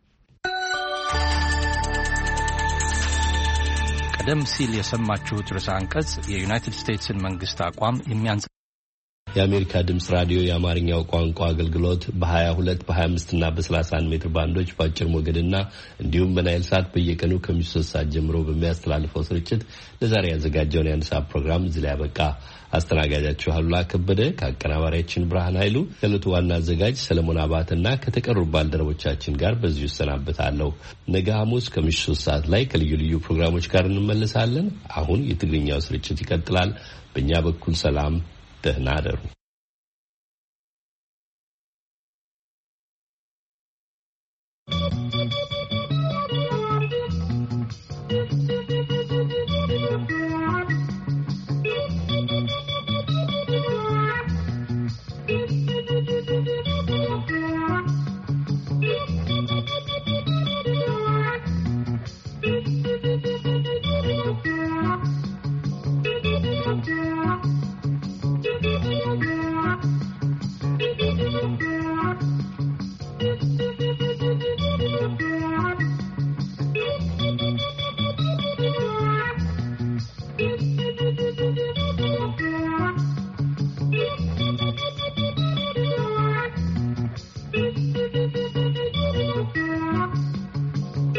ቀደም ሲል የሰማችሁት ርዕሰ አንቀጽ የዩናይትድ ስቴትስን መንግስት አቋም የሚያንጸ የአሜሪካ ድምጽ ራዲዮ የአማርኛው ቋንቋ አገልግሎት በ22 በ25 እና በ31 ሜትር ባንዶች በአጭር ሞገድና እንዲሁም በናይል ሳት በየቀኑ ከምሽቱ ሰዓት ጀምሮ በሚያስተላልፈው ስርጭት ለዛሬ ያዘጋጀውን የአንድ ሰዓት ፕሮግራም እዚህ ላይ ያበቃ። አስተናጋጃችሁ አሉላ ከበደ ከአቀናባሪያችን ብርሃን ኃይሉ ከዕለቱ ዋና አዘጋጅ ሰለሞን አባትና ከተቀሩ ባልደረቦቻችን ጋር በዚሁ እሰናበታለሁ። ነገ ሐሙስ ከምሽቱ ሰዓት ላይ ከልዩ ልዩ ፕሮግራሞች ጋር እንመለሳለን። አሁን የትግርኛው ስርጭት ይቀጥላል። በእኛ በኩል ሰላም፣ ደህና እደሩ።